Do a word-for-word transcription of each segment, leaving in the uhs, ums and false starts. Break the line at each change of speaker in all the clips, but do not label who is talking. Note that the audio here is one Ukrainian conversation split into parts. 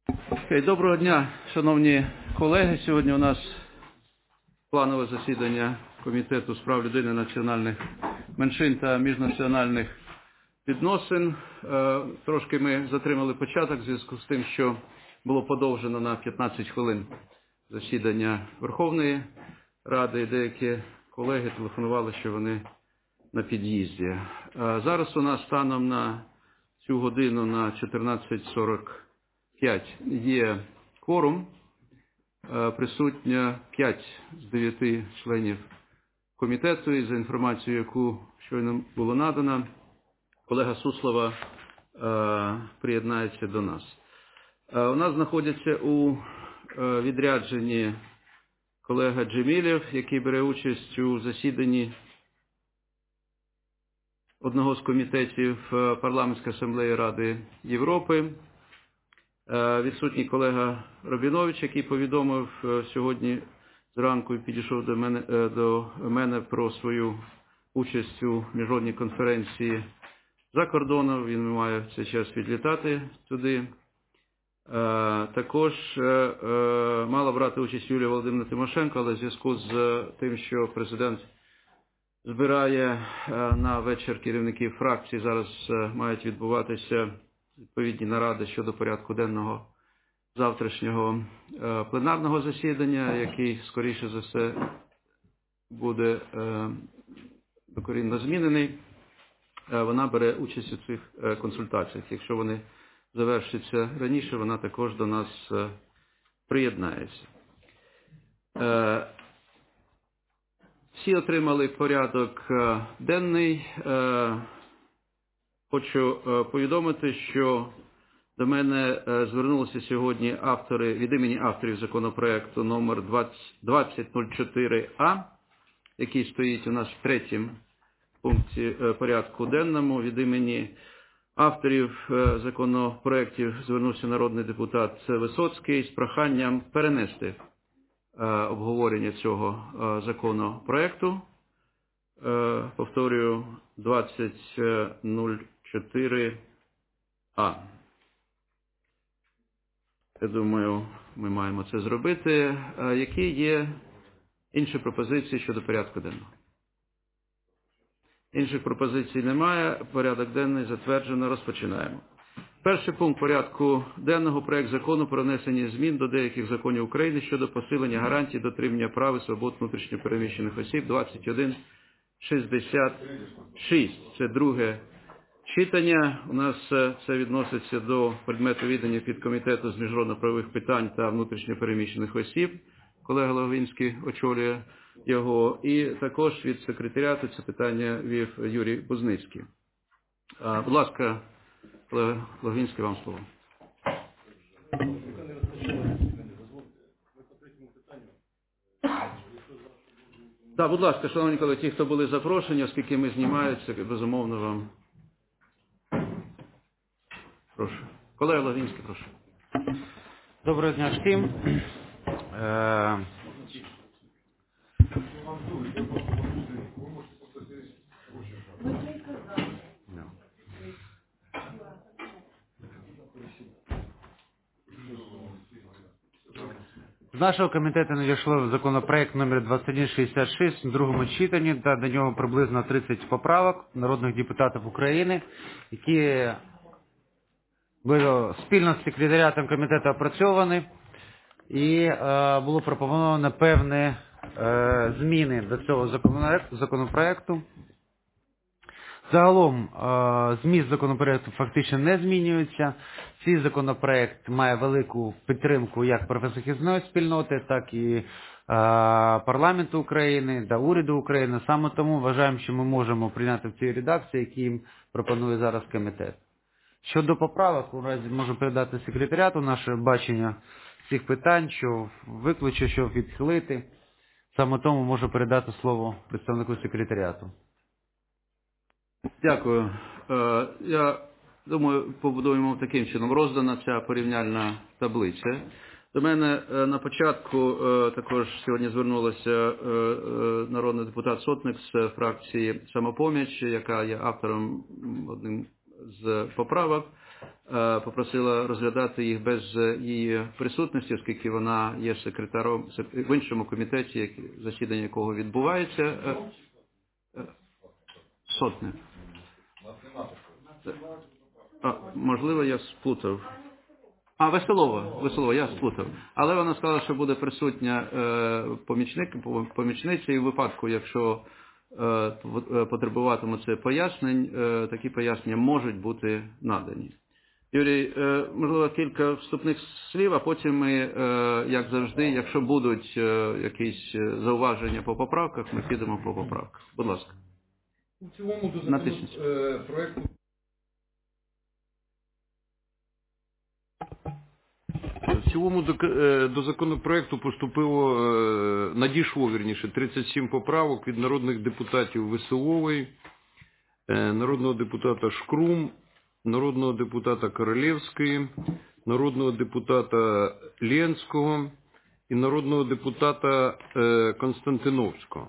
Доброго дня, шановні колеги. Сьогодні у нас планове засідання Комітету з прав людини, національних меншин та міжнаціональних відносин. Трошки ми затримали початок в зв'язку з тим, що було подовжено на п'ятнадцять хвилин засідання Верховної Ради. Деякі колеги телефонували, що вони на під'їзді. Зараз у нас станом на цю годину на чотирнадцять сорок п'ять є кворум. Присутня п'ять з дев'яти членів комітету, і за інформацією, яку щойно було надано, колега Суслова приєднається до нас. У нас знаходяться у відрядженні колега Джемілєв, який бере участь у засіданні одного з комітетів Парламентської асамблеї Ради Європи. Відсутній колега Рабінович, який повідомив сьогодні зранку і підійшов до мене, до мене про свою участь у міжнародній конференції за кордоном. Він має в цей час відлітати туди. Також мала брати участь Юлія Володимирівна Тимошенко, але в зв'язку з тим, що президент збирає на вечір керівників фракцій, зараз мають відбуватися відповідні наради щодо порядку денного завтрашнього пленарного засідання, який, скоріше за все, буде докорінно змінений. Вона бере участь у цих консультаціях. Якщо вони завершаться раніше, вона також до нас приєднається. Всі отримали порядок денний. Хочу повідомити, що до мене звернулися сьогодні автори, від імені авторів законопроекту номер двадцять нуль чотири А, який стоїть у нас в третьому пункті порядку денному. Від імені авторів законопроектів звернувся народний депутат Висоцький з проханням перенести обговорення цього законопроекту. Повторюю, двадцять нуль чотири А. Я думаю, ми маємо це зробити. Які є інші пропозиції щодо порядку денного? Інших пропозицій немає. Порядок денний затверджено. Розпочинаємо. Перший пункт порядку денного – проект закону про внесення змін до деяких законів України щодо посилення гарантій дотримання прав і свобод внутрішньо переміщених осіб, двадцять один шістдесят шість. Це друге читання. У нас це відноситься до предмету відання підкомітету з міжнародно-правових питань та внутрішньо переміщених осіб. Колега Логвинський очолює його. І також від секретаріату це питання вів Юрій Бузницький. Будь ласка, колега Логвинський, вам слово. Так, будь ласка, шановні колеги, ті, хто були запрошені, оскільки ми знімаються, безумовно вам. Прошу. Колега Логвинський, прошу.
Доброго дня всім. Е... З нашого комітету надійшло законопроект номер двадцять один шістдесят шість в другому читанні, та до нього приблизно тридцять поправок народних депутатів України, які були спільно з секретаріатом комітету опрацьовані, і е, було пропоновано певні е, зміни до цього законопроекту. законопроекту. Загалом е, зміст законопроекту фактично не змінюється. Цей законопроект має велику підтримку як професійної спільноти, так і е, парламенту України та уряду України. Саме тому вважаємо, що ми можемо прийняти в цій редакції, які пропонує зараз комітет. Щодо поправок, у разі можу передати секретаріату наше бачення цих питань, що виключити, що відхилити. Саме тому можу передати слово представнику секретаріату.
Дякую. Я думаю, побудуємо таким чином. Роздана ця порівняльна таблиця. До мене на початку також сьогодні звернулася народний депутат Сотник з фракції «Самопоміч», яка є автором одним з поправок попросила розглядати їх без її присутності, оскільки вона є секретаром в іншому комітеті, засідання якого відбувається. Сотник. А, можливо, я сплутав. А, Веселова, Веселова, я сплутав. Але вона сказала, що буде присутня е, помічник, помічниця, і в випадку, якщо е, потребуватимуть це пояснень, е, такі пояснення можуть бути надані. Юрій, е, можливо, кілька вступних слів, а потім ми, е, як завжди, якщо будуть е, якісь зауваження по поправках, ми підемо по поправках. Будь ласка.
У цілому до законопроекту
В цілому до, до законопроекту поступило, надійшло, вірніше, тридцять сім поправок від народних депутатів Веселової, народного депутата Шкрум, народного депутата Королевської, народного депутата Ленського і народного депутата Константиновського.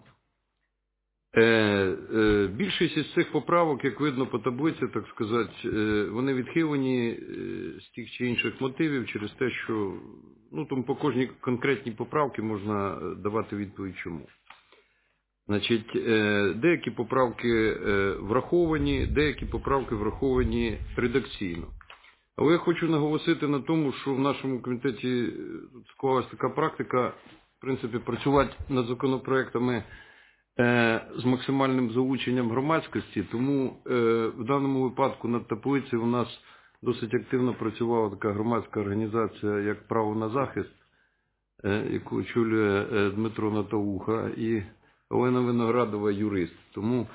Більшість із цих поправок, як видно по таблиці, так сказати, вони відхилені з тих чи інших мотивів через те, що ну, там по кожній конкретній поправці можна давати відповідь чому. Значить, деякі поправки враховані, деякі поправки враховані редакційно. Але я хочу наголосити на тому, що в нашому комітеті склалася така практика, в принципі, працювати над законопроектами з максимальним залученням громадськості, тому в даному випадку над таблицею у нас досить активно працювала така громадська організація, як «Право на захист», яку очолює Дмитро Натауха, і Олена Виноградова, юрист. Тому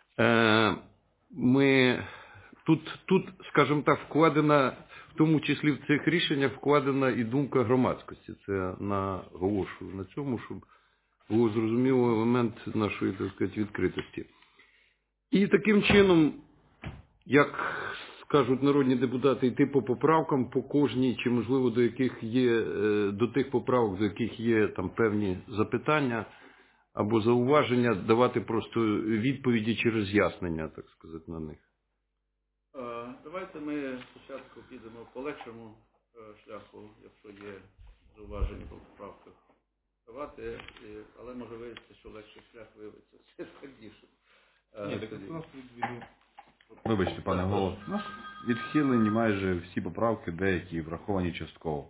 ми тут, тут, скажімо так, вкладена, в тому числі в цих рішеннях вкладена і думка громадськості. Це наголошую на цьому, щоб був зрозумілий елемент нашої, так сказати, відкритості. І таким чином, як скажуть народні депутати, йти по поправкам, по кожній, чи можливо до яких є, до тих поправок, до яких є там певні запитання або зауваження, давати просто відповіді чи роз'яснення, так сказати, на них.
Давайте ми спочатку підемо по легшому шляху, якщо є зауваження по поправках. Давати, але може виявитися, що легший шлях виявиться все складніше.
Ні, так у нас від... Вибачте, пане голово, у нас відхилені майже всі поправки, деякі враховані частково.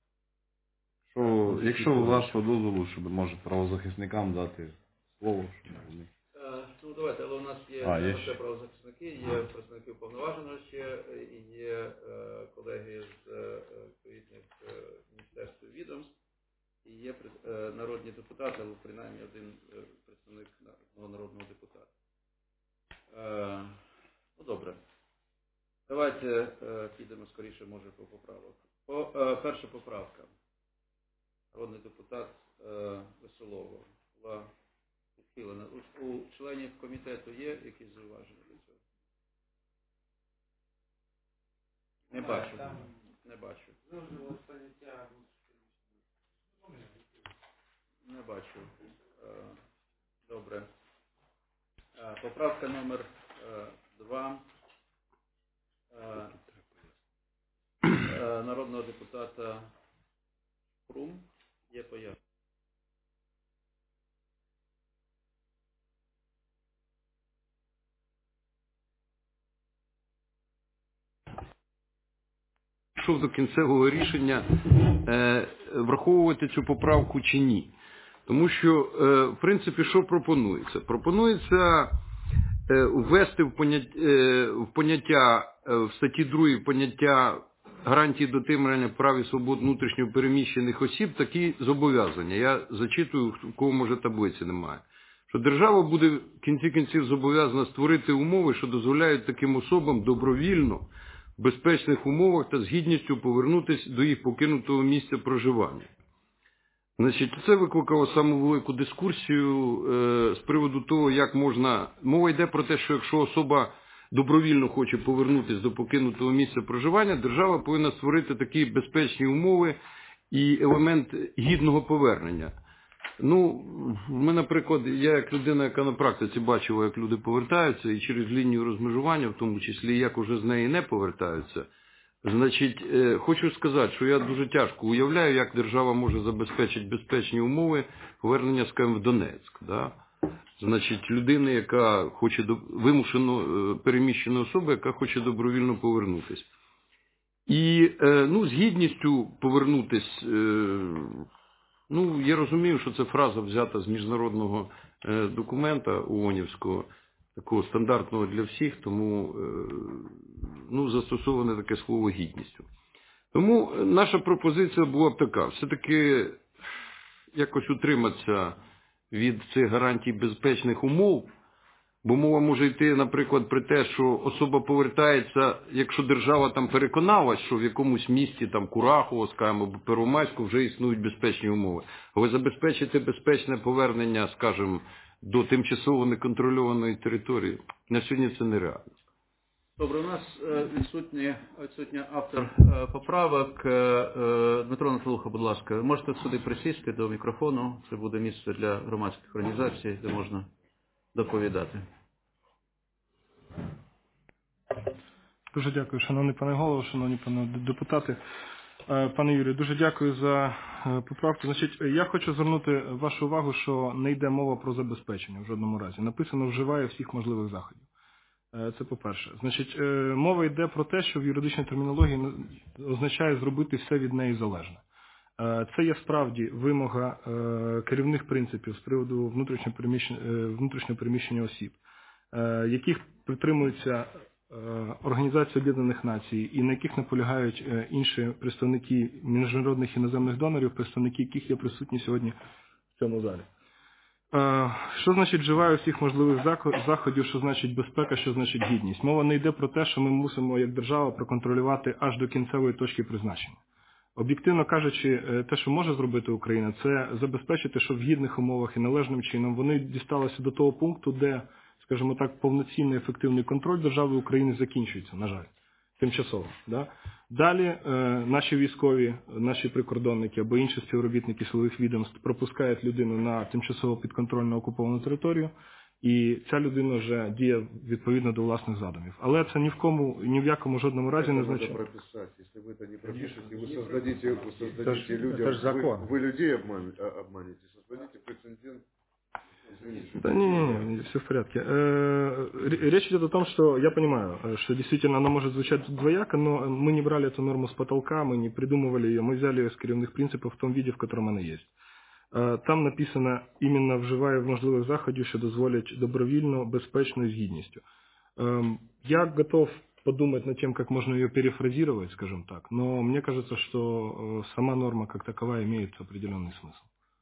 Що, якщо у вашого дозволу, щоб, може, правозахисникам дати слово, щоб вони...
Ну, давайте, але у нас є,
а, є
ще правозахисники, є представники уповноваженого ще, і є е, колеги з е, відповідних е, міністерств і відомств. І є е, народні депутати, або принаймні один е, представник одного народного депутата. Е, ну, добре. Давайте е, підемо скоріше, може, по поправок. По, е, перша поправка. Народний депутат е, Веселова була відхилена. У, у членів комітету є якісь зауваження до цього? Не бачу. Не бачу. Не бачу. Добре. Поправка номер два народного депутата Шкрум. Є пояснення.
Йшов до кінцевого рішення, враховувати цю поправку чи ні. Тому що, в принципі, що пропонується? Пропонується ввести в поняття, в поняття, в статті другій поняття гарантії дотримання прав і свобод внутрішньо переміщених осіб такі зобов'язання. Я зачитую, в кого, може, таблиці немає. Що держава буде в кінці кінців зобов'язана створити умови, що дозволяють таким особам добровільно, в безпечних умовах та з гідністю повернутися до їх покинутого місця проживання. Значить, це викликало саму велику дискусію е, з приводу того, як можна... Мова йде про те, що якщо особа добровільно хоче повернутися до покинутого місця проживання, держава повинна створити такі безпечні умови і елемент гідного повернення. Ну, ми, наприклад, я як людина, яка на практиці бачила, як люди повертаються, і через лінію розмежування, в тому числі, як уже з неї не повертаються, Значить, хочу сказати, що я дуже тяжко уявляю, як держава може забезпечити безпечні умови повернення, скажімо, в Донецьк. Да? Значить, людини, яка хоче, вимушено переміщена особа, яка хоче добровільно повернутися. І, ну, з гідністю повернутися, ну, я розумію, що це фраза взята з міжнародного документа ООНівського, такого стандартного для всіх, тому, ну, застосоване таке слово гідністю. Тому наша пропозиція була б така, все-таки якось утриматися від цих гарантій безпечних умов, бо мова може йти, наприклад, про те, що особа повертається, якщо держава там переконалась, що в якомусь місті, там Курахово, скажімо, або Первомайську вже існують безпечні умови. Але забезпечити безпечне повернення, скажімо, до тимчасово неконтрольованої території, на сьогодні це нереально.
Добре, у нас відсутній, відсутній автор поправок. Дмитро Наталуха, будь ласка, можете сюди присісти до мікрофону. Це буде місце для громадських організацій, де можна доповідати.
Дуже дякую, шановний пане голово, шановні пане депутати. Пане Юрію, дуже дякую за поправку. Значить, я хочу звернути вашу увагу, що не йде мова про забезпечення в жодному разі. Написано «вживає всіх можливих заходів». Це по-перше. Значить, мова йде про те, що в юридичній термінології означає зробити все від неї залежне. Це є справді вимога керівних принципів з приводу внутрішнього переміщення, внутрішнього переміщення осіб, яких притримуються Організації Об'єднаних Націй і на яких наполягають інші представники міжнародних іноземних донорів, представники яких є присутні сьогодні в цьому залі. Що значить вживаю всіх можливих заходів, що значить безпека, що значить гідність? Мова не йде про те, що ми мусимо як держава проконтролювати аж до кінцевої точки призначення. Об'єктивно кажучи, те, що може зробити Україна, це забезпечити, що в гідних умовах і належним чином вони дісталися до того пункту, де, скажімо так, повноцінний ефективний контроль держави України закінчується, на жаль, тимчасово. Да? Далі е, наші військові, наші прикордонники або інші співробітники силових відомств пропускають людину на тимчасово підконтрольну окуповану територію, і ця людина вже діє відповідно до власних задумів. Але це ні в кому, ні в якому жодному разі не означає.
Це прописати. Якщо ви це не пропишете, ви создадите, ви создадите людям, ви, ви людей обманете, создадите прецедент.
Да не, не, не, все в порядке. Речь идет о том, что я понимаю, что действительно она может звучать двояко, но мы не брали эту норму с потолка, мы не придумывали ее, мы взяли ее с керівних принципов в том виде, в котором она есть. Там написано іменно вживає можливих заходів, що дозволять добровільно, безпечно і з гідністю. Я готов подумать над тем, как можно ее перефразировать, скажем так, но мне кажется, что сама норма как таковая имеет определенный смысл.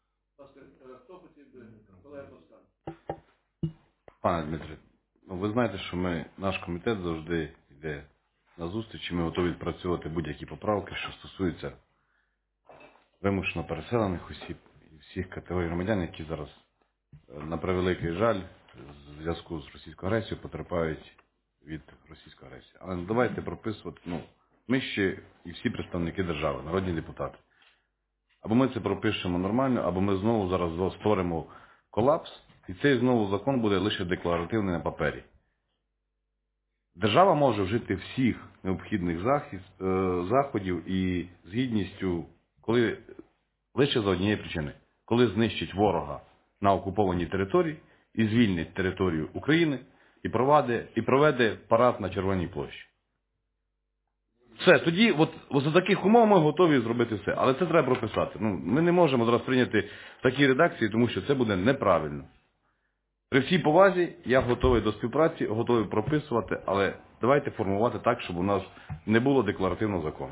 Пане Дмитре, ну ви знаєте, що ми, наш комітет завжди йде на зустріч, і ми готові відпрацьовувати будь-які поправки, що стосуються вимушено переселених осіб і всіх категорій громадян, які зараз, на превеликий жаль, в зв'язку з російською агресією потерпають від російської агресії. Але давайте прописувати, ну, ми ще і всі представники держави, народні депутати. Або ми це пропишемо нормально, або ми знову зараз створимо колапс, і цей знову закон буде лише декларативний на папері. Держава може вжити всіх необхідних захист, заходів і з гідністю, коли лише за однієї причини. Коли знищить ворога на окупованій території і звільнить територію України і проведе, і проведе парад на Червоній площі. Все, тоді от, от за таких умов ми готові зробити все. Але це треба прописати. Ну, ми не можемо зараз прийняти такі редакції, тому що це буде неправильно. При всій повазі я готовий до співпраці, готовий прописувати, але давайте формувати так, щоб у нас не було декларативного закону.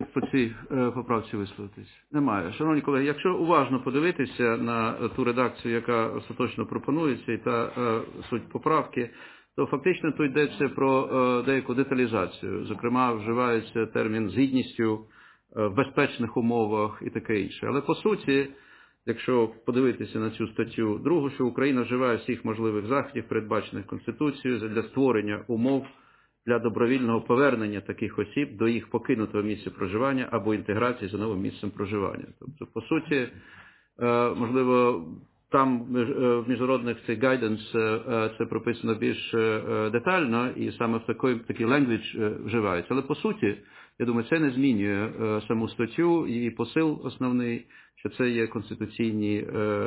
по цій е, поправці висловитись? Немає. Шановні колеги, якщо уважно подивитися на ту редакцію, яка остаточно пропонується, і та е, суть поправки, то фактично тут йдеться про е, деяку деталізацію. Зокрема, вживається термін з гідністю, е, в безпечних умовах і таке інше. Але по суті, якщо подивитися на цю статтю другу, що Україна вживає всіх можливих заходів, передбачених Конституцією, для створення умов для добровільного повернення таких осіб до їх покинутого місця проживання або інтеграції за новим місцем проживання. Тобто, по суті, можливо, там в міжнародних цих гайденс це прописано більш детально і саме в такий, такий language вживається. Але по суті, я думаю, це не змінює саму статтю, її посил основний, що це є конституційні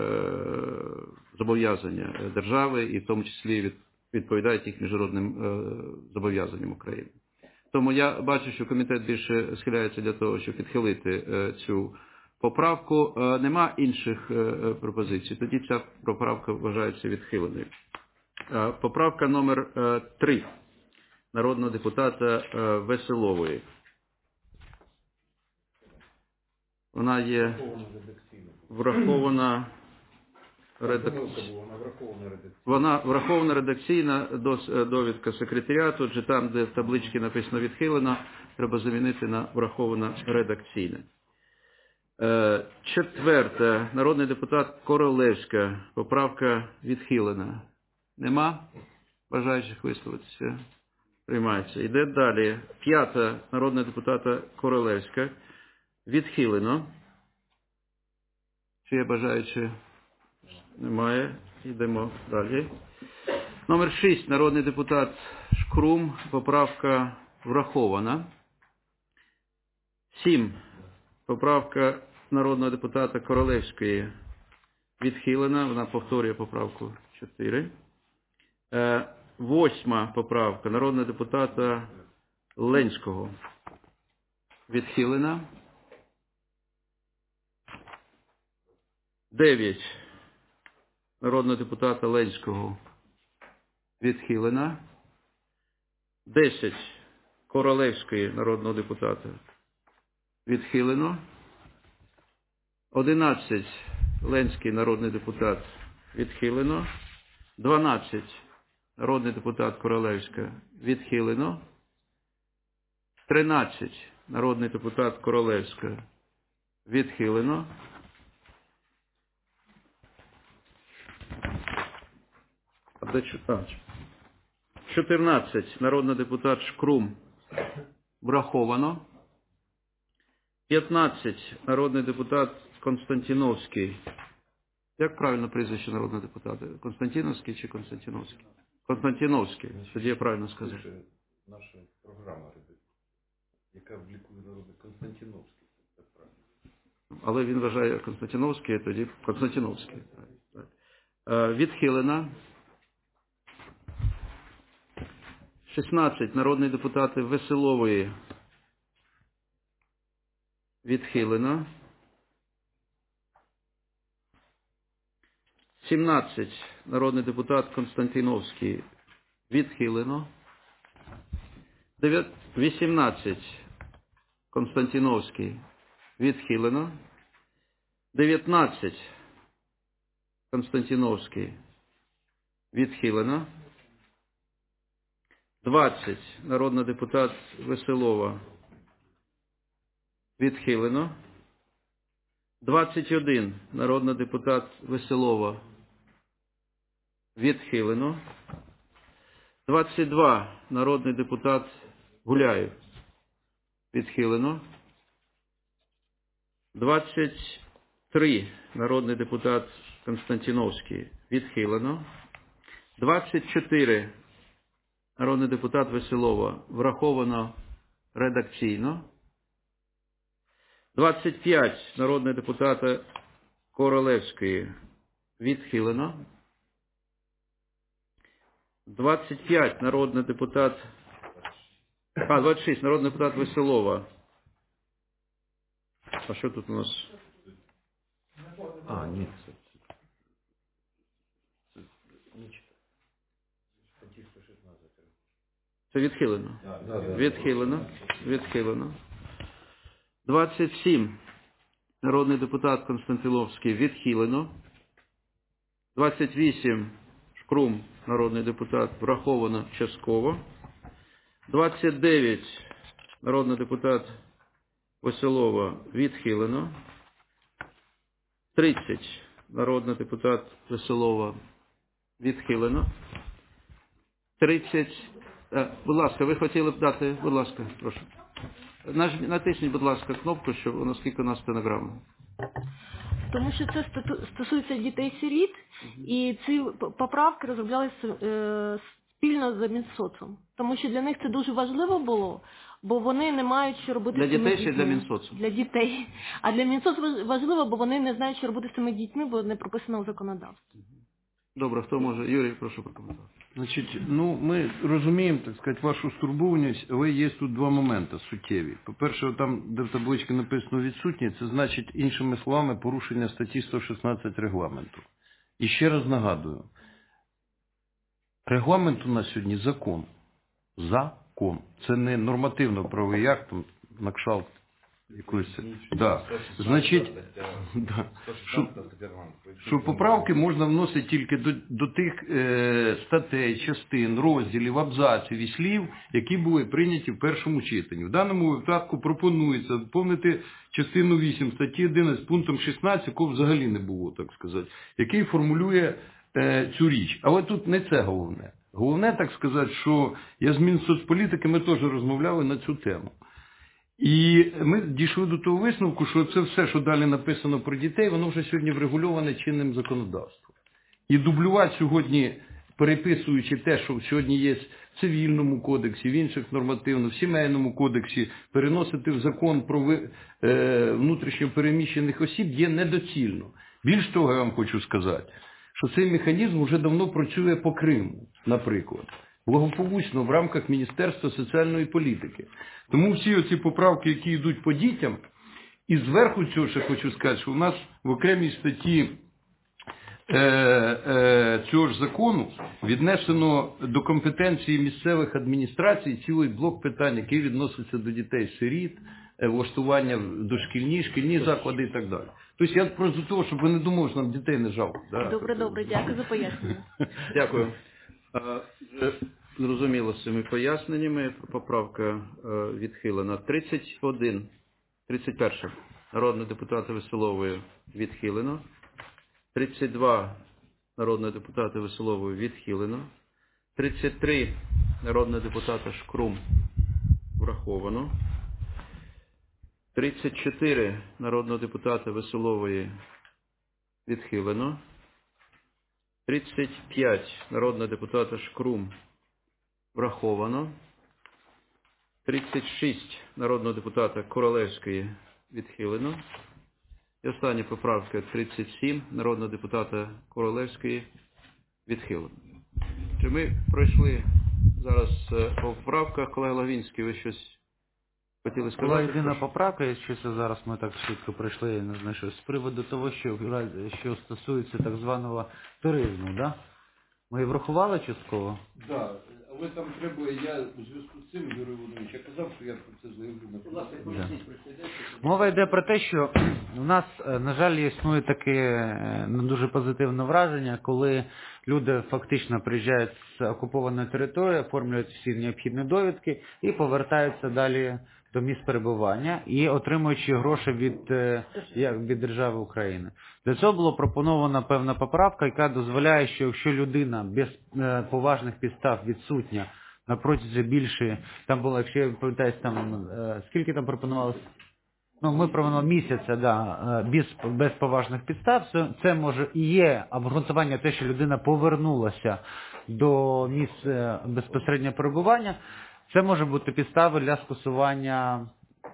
зобов'язання держави і в тому числі від відповідають їх міжнародним е, зобов'язанням України. Тому я бачу, що комітет більше схиляється для того, щоб відхилити е, цю поправку. Е, нема інших е, пропозицій. Тоді ця поправка вважається відхиленою. Е, поправка номер е, три народного депутата е, Веселової. Вона є врахована редакційно. Вона врахована редакційна довідка секретаріату, отже там, де в табличці написано відхилено, треба замінити на врахована редакційне. Четверте. Народний депутат Королевська. Поправка відхилена. Нема бажаючих висловитися? Приймається. Йде далі. П'ята. Народного депутата Королевська. Відхилено. Чи є бажаючі? Немає. Йдемо далі. Номер шість. Народний депутат Шкрум. Поправка врахована. Сім. Поправка народного депутата Королевської відхилена. Вона повторює поправку чотири. Восьма поправка народного депутата Ленського відхилена. Дев'ять. Народного депутата Ленського відхилена. Десять. Королевської народного депутата відхилено. Одинадцять. Ленський народний депутат відхилено. Дванадцять. Народний депутат Королевська відхилено. Тринадцять. Народний депутат Королевська відхилено. чотирнадцять. Народний депутат Шкрум враховано. п'ятнадцять. Народний депутат Константіновський. Як правильно прізвище народного депутата? Константіновський чи Константіновський? Константіновський. Тоді я правильно сказав.
Наша програма, яка облікує народний Константіновський. Це правильно.
Але він вважає Константіновський, тоді Константіновський. Відхилена. шістнадцять. Народні депутати Веселової відхилено. сімнадцять. Народний депутат Константіновський відхилено. вісімнадцять. Константіновський відхилено. дев'ятнадцять. Константіновський відхилено. двадцять. Народний депутат Веселова відхилено. двадцять один. Народний депутат Веселова відхилено. двадцять два. Народний депутат Гуляєв відхилено. двадцять три. Народний депутат Константіновський відхилено. двадцять чотири. Народний депутат Веселова враховано редакційно. двадцять п'ять. Народний депутата Королевської відхилено. двадцять п'ять. Народний депутат... А, двадцять шість. Народний депутат Веселова. А що тут у нас?
А, ні.
Це відхилено. Відхилено. Відхилено. двадцять сім. Народний депутат Константиловський відхилено. двадцять вісім. Шкрум, народний депутат, враховано частково. двадцять дев'ять. Народний депутат Веселова відхилено. тридцять. Народний депутат Веселова відхилено. тридцять. Будь ласка, ви хотіли б дати, будь ласка, прошу. Натисніть, будь ласка, кнопку, щоб наскільки у нас стенограма.
Тому що це стосується дітей-сиріт, і ці поправки розроблялися е, спільно з Мінсоцом. Тому що для них це дуже важливо було, бо вони не мають що робити
для
з цими
дітей
дітьми.
Для дітей чи для Мінсоцу?
Для дітей. А для Мінсоцу важливо, бо вони не знають, що робити з цими дітьми, бо не прописано в законодавстві.
Добре, хто може? Юрій, прошу прокоментувати.
Значить, ну, ми розуміємо, так сказати, вашу стурбованість, але є тут два моменти суттєві. По-перше, там, де в табличці написано відсутні, це значить, іншими словами, порушення статті сто шістнадцять регламенту. І ще раз нагадую, регламент у нас сьогодні закон. Закон. Це не нормативно-правовий акт, там, на кшалт якоїсь. Да. Значить, да. що, що поправки можна вносити тільки до, до тих е, статей, частин, розділів, абзаців і слів, які були прийняті в першому читанні. В даному випадку пропонується доповнити частину вісім статті одинадцять пунктом шістнадцять, якого взагалі не було, так сказати, який формулює е, цю річ. Але тут не це головне. Головне, так сказати, що я з Мінсоцполітики, ми теж розмовляли на цю тему. І ми дійшли до того висновку, що це все, що далі написано про дітей, воно вже сьогодні врегульоване чинним законодавством. І дублювати сьогодні, переписуючи те, що сьогодні є в Цивільному кодексі, в інших нормативних, в Сімейному кодексі, переносити в закон про е, внутрішньо переміщених осіб є недоцільно. Більш того, я вам хочу сказати, що цей механізм вже давно працює по Криму, наприклад. Благополучно в рамках Міністерства соціальної політики. Тому всі оці поправки, які йдуть по дітям, і зверху цього ще хочу сказати, що у нас в окремій статті е, е, цього ж закону віднесено до компетенції місцевих адміністрацій цілий блок питань, який відноситься до дітей-сиріт, е, влаштування в дошкільні, шкільні заклади і так далі. Тобто я просто того, щоб ви не думали, що нам дітей не жалко. Да?
Добре, добре, дякую за пояснення.
Дякую. Зрозуміло з цими поясненнями. Поправка відхилена. тридцять один. тридцять перша. Народного депутата Веселової відхилено. тридцять два. Народного депутата Веселової відхилено. тридцять три. Народного депутата Шкрум враховано. тридцять чотири. Народного депутата Веселової відхилено. тридцять п'ять. Народного депутата Шкрум враховано. тридцять шість. Народного депутата Королевської відхилено. І остання поправка тридцять сім. Народного депутата Королевської відхилено. Чи ми пройшли зараз по поправках? Колега Логвинський, ви щось хотіли сказати?
Була єдина поправка, якщо це зараз ми так швидко пройшли, я не знаю, що, з приводу того, що, що стосується так званого туризму, да? Ми врахували частково?
Так, да, але там треба, я у зв'язку з цим, Юрій Володимирович, я казав, що я про це заявлю на
да. Мова йде про те, що у нас, на жаль, існує таке не дуже позитивне враження, коли люди фактично приїжджають з окупованої території, оформлюють всі необхідні довідки і повертаються далі до місць перебування і отримуючи гроші від, від держави України. Для цього було пропонована певна поправка, яка дозволяє, що якщо людина без поважних підстав відсутня на протязі більше, там було, якщо я пам'ятаю, там, скільки там пропонувалося? Ну, ми пропонували місяця, да, без, без поважних підстав. Це, це може і є обґрунтування те, що людина повернулася до місця безпосереднього перебування. Це може бути підстави для скасування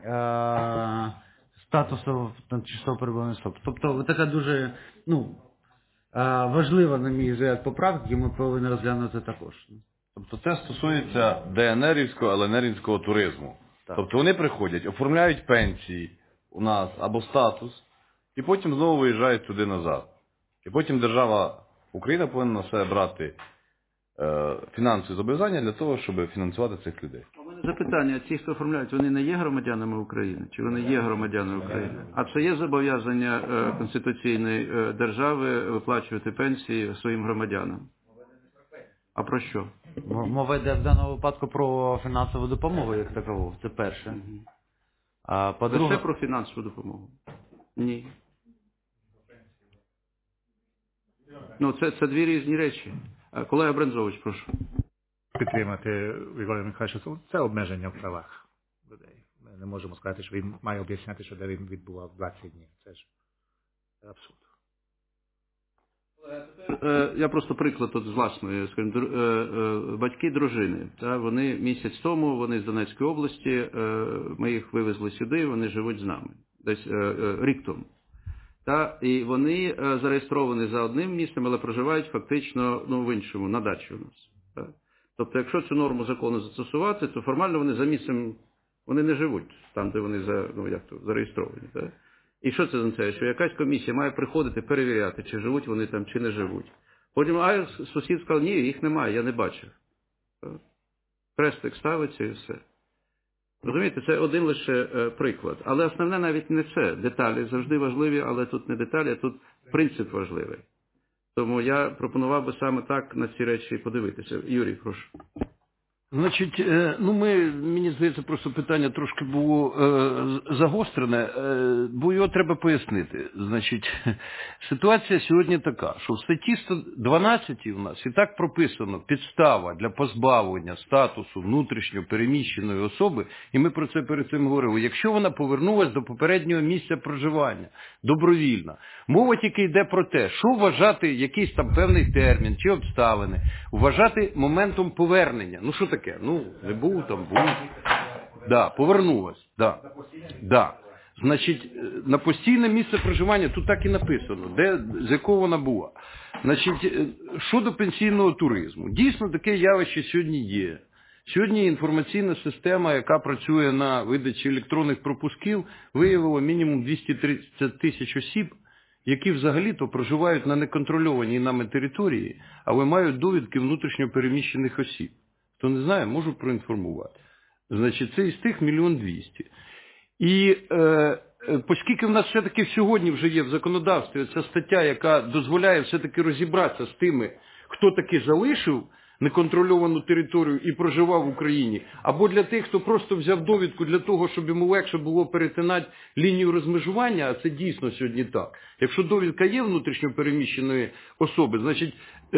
е, статусу тимчасового перебування осіб. Тобто така дуже ну, е, важлива, на мій взгляд, поправка, яку ми повинні розглянути також.
Тобто це стосується ДНРівського, ЛНРівського туризму. Так. Тобто вони приходять, оформляють пенсії у нас або статус, і потім знову виїжджають туди назад. І потім держава Україна повинна на себе брати фінансові зобов'язання для того, щоб фінансувати цих людей.
Запитання, ті, хто оформляють, вони не є громадянами України? Чи вони є громадянами України? А це є зобов'язання е, конституційної е, держави виплачувати пенсії своїм громадянам? А про що?
Мова йде в даному випадку про фінансову допомогу, як такову, це перше. А по-друге...
Лише про фінансову допомогу? Ні. Ну, це, це дві різні речі. Колега Брензович, прошу.
Підтримати Ігоря Михайловича, це обмеження в правах людей. Ми не можемо сказати, що він має об'ясняти, що де він відбував двадцять днів. Це ж абсурд.
Я просто приклад от з власної, скажімо, батьки дружини. Та, вони місяць тому, вони з Донецької області, ми їх вивезли сюди, вони живуть з нами. Десь рік тому. Та, і вони зареєстровані за одним місцем, але проживають фактично ну, в іншому, на дачі у нас. Та. Тобто, якщо цю норму закону застосувати, то формально вони за місцем, вони не живуть там, де вони за, ну, як то, зареєстровані. Та. І що це означає? Що якась комісія має приходити перевіряти, чи живуть вони там, чи не живуть. Потім, а сусід сказав, ні, їх немає, я не бачив. Хрестик ставиться і все. Розумієте, це один лише приклад. Але основне навіть не це. Деталі завжди важливі, але тут не деталі, а тут принцип важливий. Тому я пропонував би саме так на ці речі подивитися. Юрій, прошу.
Значить, ну ми, мені здається, просто питання трошки було е, загострене, е, бо його треба пояснити. Значить, ситуація сьогодні така, що в статті сто дванадцять у нас і так прописано підстава для позбавлення статусу внутрішньо переміщеної особи, і ми про це перед цим говорили, якщо вона повернулась до попереднього місця проживання, добровільно. Мова тільки йде про те, що вважати якийсь там певний термін чи обставини, вважати моментом повернення. Ну, що таке? Таке. Ну, не був, там був. Да, повернулась. Да. Да. Значить, на постійне місце проживання тут так і написано, де, з якого вона була. Значить, щодо пенсійного туризму. Дійсно, таке явище сьогодні є. Сьогодні інформаційна система, яка працює на видачі електронних пропусків, виявила мінімум двісті тридцять тисяч осіб, які взагалі-то проживають на неконтрольованій нами території, але мають довідки внутрішньо переміщених осіб. Хто не знає, можу проінформувати. Значить, це із тих мільйон двісті. І е, оскільки в нас все-таки сьогодні вже є в законодавстві ця стаття, яка дозволяє все-таки розібратися з тими, хто таки залишив неконтрольовану територію і проживав в Україні, або для тих, хто просто взяв довідку для того, щоб йому легше було перетинати лінію розмежування, а це дійсно сьогодні так. Якщо довідка є внутрішньо переміщеної особи, значить,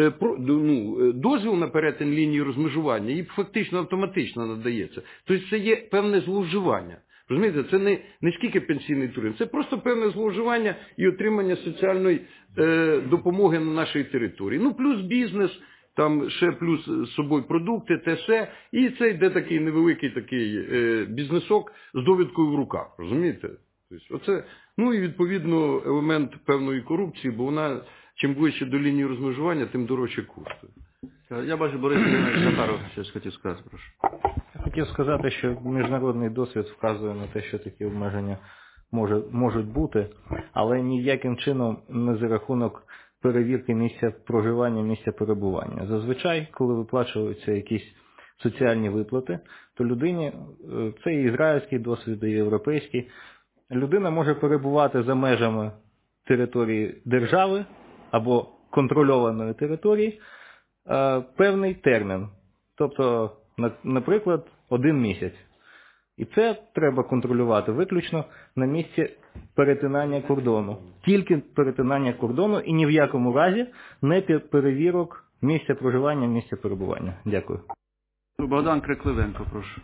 ну, дозвіл на перетин лінії розмежування їй фактично автоматично надається. Тобто це є певне зловживання. Розумієте, це не, не скільки пенсійний туризм, це просто певне зловживання і отримання соціальної е, допомоги на нашій території. Ну, плюс бізнес, там ще плюс з собою продукти, те все, і це йде такий невеликий такий е, бізнесок з довідкою в руках, розумієте? Тобто, оце, ну і відповідно елемент певної корупції, бо вона чим ближче до лінії розмежування, тим дорожче коштує.
Я бачу, Борис Іванович Захаров щось хотів сказати, прошу.
Я хотів сказати, що міжнародний досвід вказує на те, що такі обмеження може, можуть бути, але ніяким чином не за рахунок перевірки місця проживання, місця перебування. Зазвичай, коли виплачуються якісь соціальні виплати, то людині, це і ізраїльський досвід, і європейський, людина може перебувати за межами території держави або контрольованої території е, певний термін. Тобто, на, наприклад, один місяць. І це треба контролювати виключно на місці перетинання кордону. Тільки перетинання кордону і ні в якому разі не перевірок місця проживання, місця перебування. Дякую.
Богдан Крикливенко, прошу.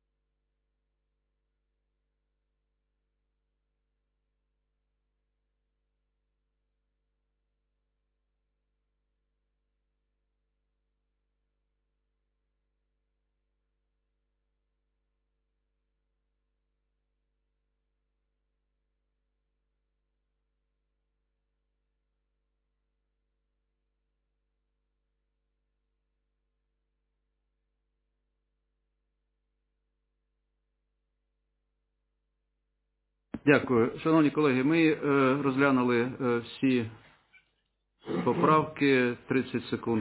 Дякую. Шановні колеги, ми розглянули всі поправки, тридцять секунд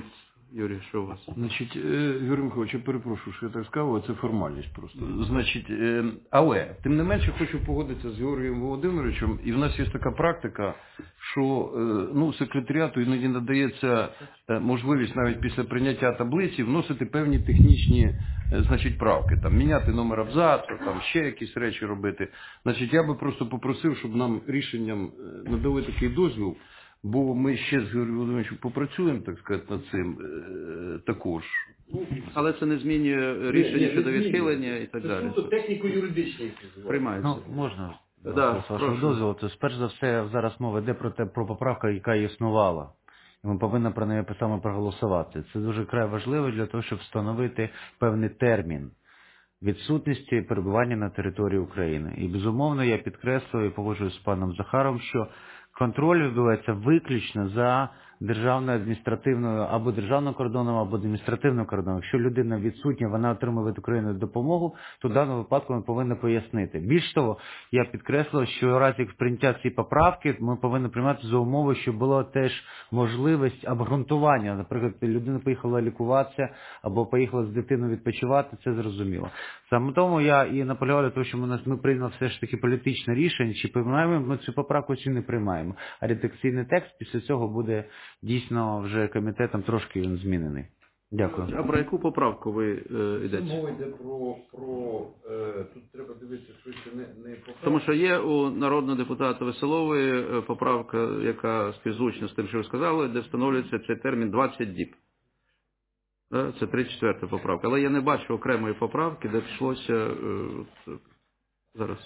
Юрій, що у вас?
Значить, Юрій Михайлович, я перепрошую, що я так сказав, це формальність просто. Значить, але, тим не менше, хочу погодитися з Георгієм Володимировичем, і в нас є така практика, що ну, секретаріату іноді надається можливість навіть після прийняття таблиці вносити певні технічні, значить, правки, там, міняти номер абзацу, там, ще якісь речі робити. Значить, я би просто попросив, щоб нам рішенням надали такий дозвіл, бо ми ще з Георгієм Володимировичем попрацюємо, так сказати, над цим е, також.
Але це не змінює рішення щодо відхилення і так
це
далі.
Це суто техніко-юридичні.
Приймається.
Ну, можна,
да,
з вашого дозволу. То, перш за все, зараз мова йде про, те, про поправку, яка існувала. І ми повинні про неї саме проголосувати. Це дуже край важливо для того, щоб встановити певний термін відсутності перебування на території України. І, безумовно, я підкреслюю і погоджуюсь з паном Захаром, що контроль відбувається виключно за державною адміністративною або державним кордоном, або адміністративним кордоном. Якщо людина відсутня, вона отримує від України допомогу, то в даному випадку ми повинні пояснити. Більш того, я підкреслив, що в разі прийняття цієї поправки ми повинні приймати за умови, що була теж можливість обґрунтування. Наприклад, людина поїхала лікуватися або поїхала з дитиною відпочивати, це зрозуміло. Саме тому я і наполягав для того, що ми, ми прийняли все ж таки політичне рішення, чи приймаємо ми цю поправку, чи не приймаємо. А редакційний текст після цього буде дійсно вже комітетом трошки він змінений. Дякую.
А про яку поправку ви е, йдете?
Мова йде про, про е, тут треба дивитися, що це не, не поправка.
Тому що є у народного депутата Веселової поправка, яка співзвучна з тим, що ви сказали, де встановлюється цей термін двадцять діб. Це тридцять четверта поправка. Але я не бачу окремої поправки, де пішлося е, зараз.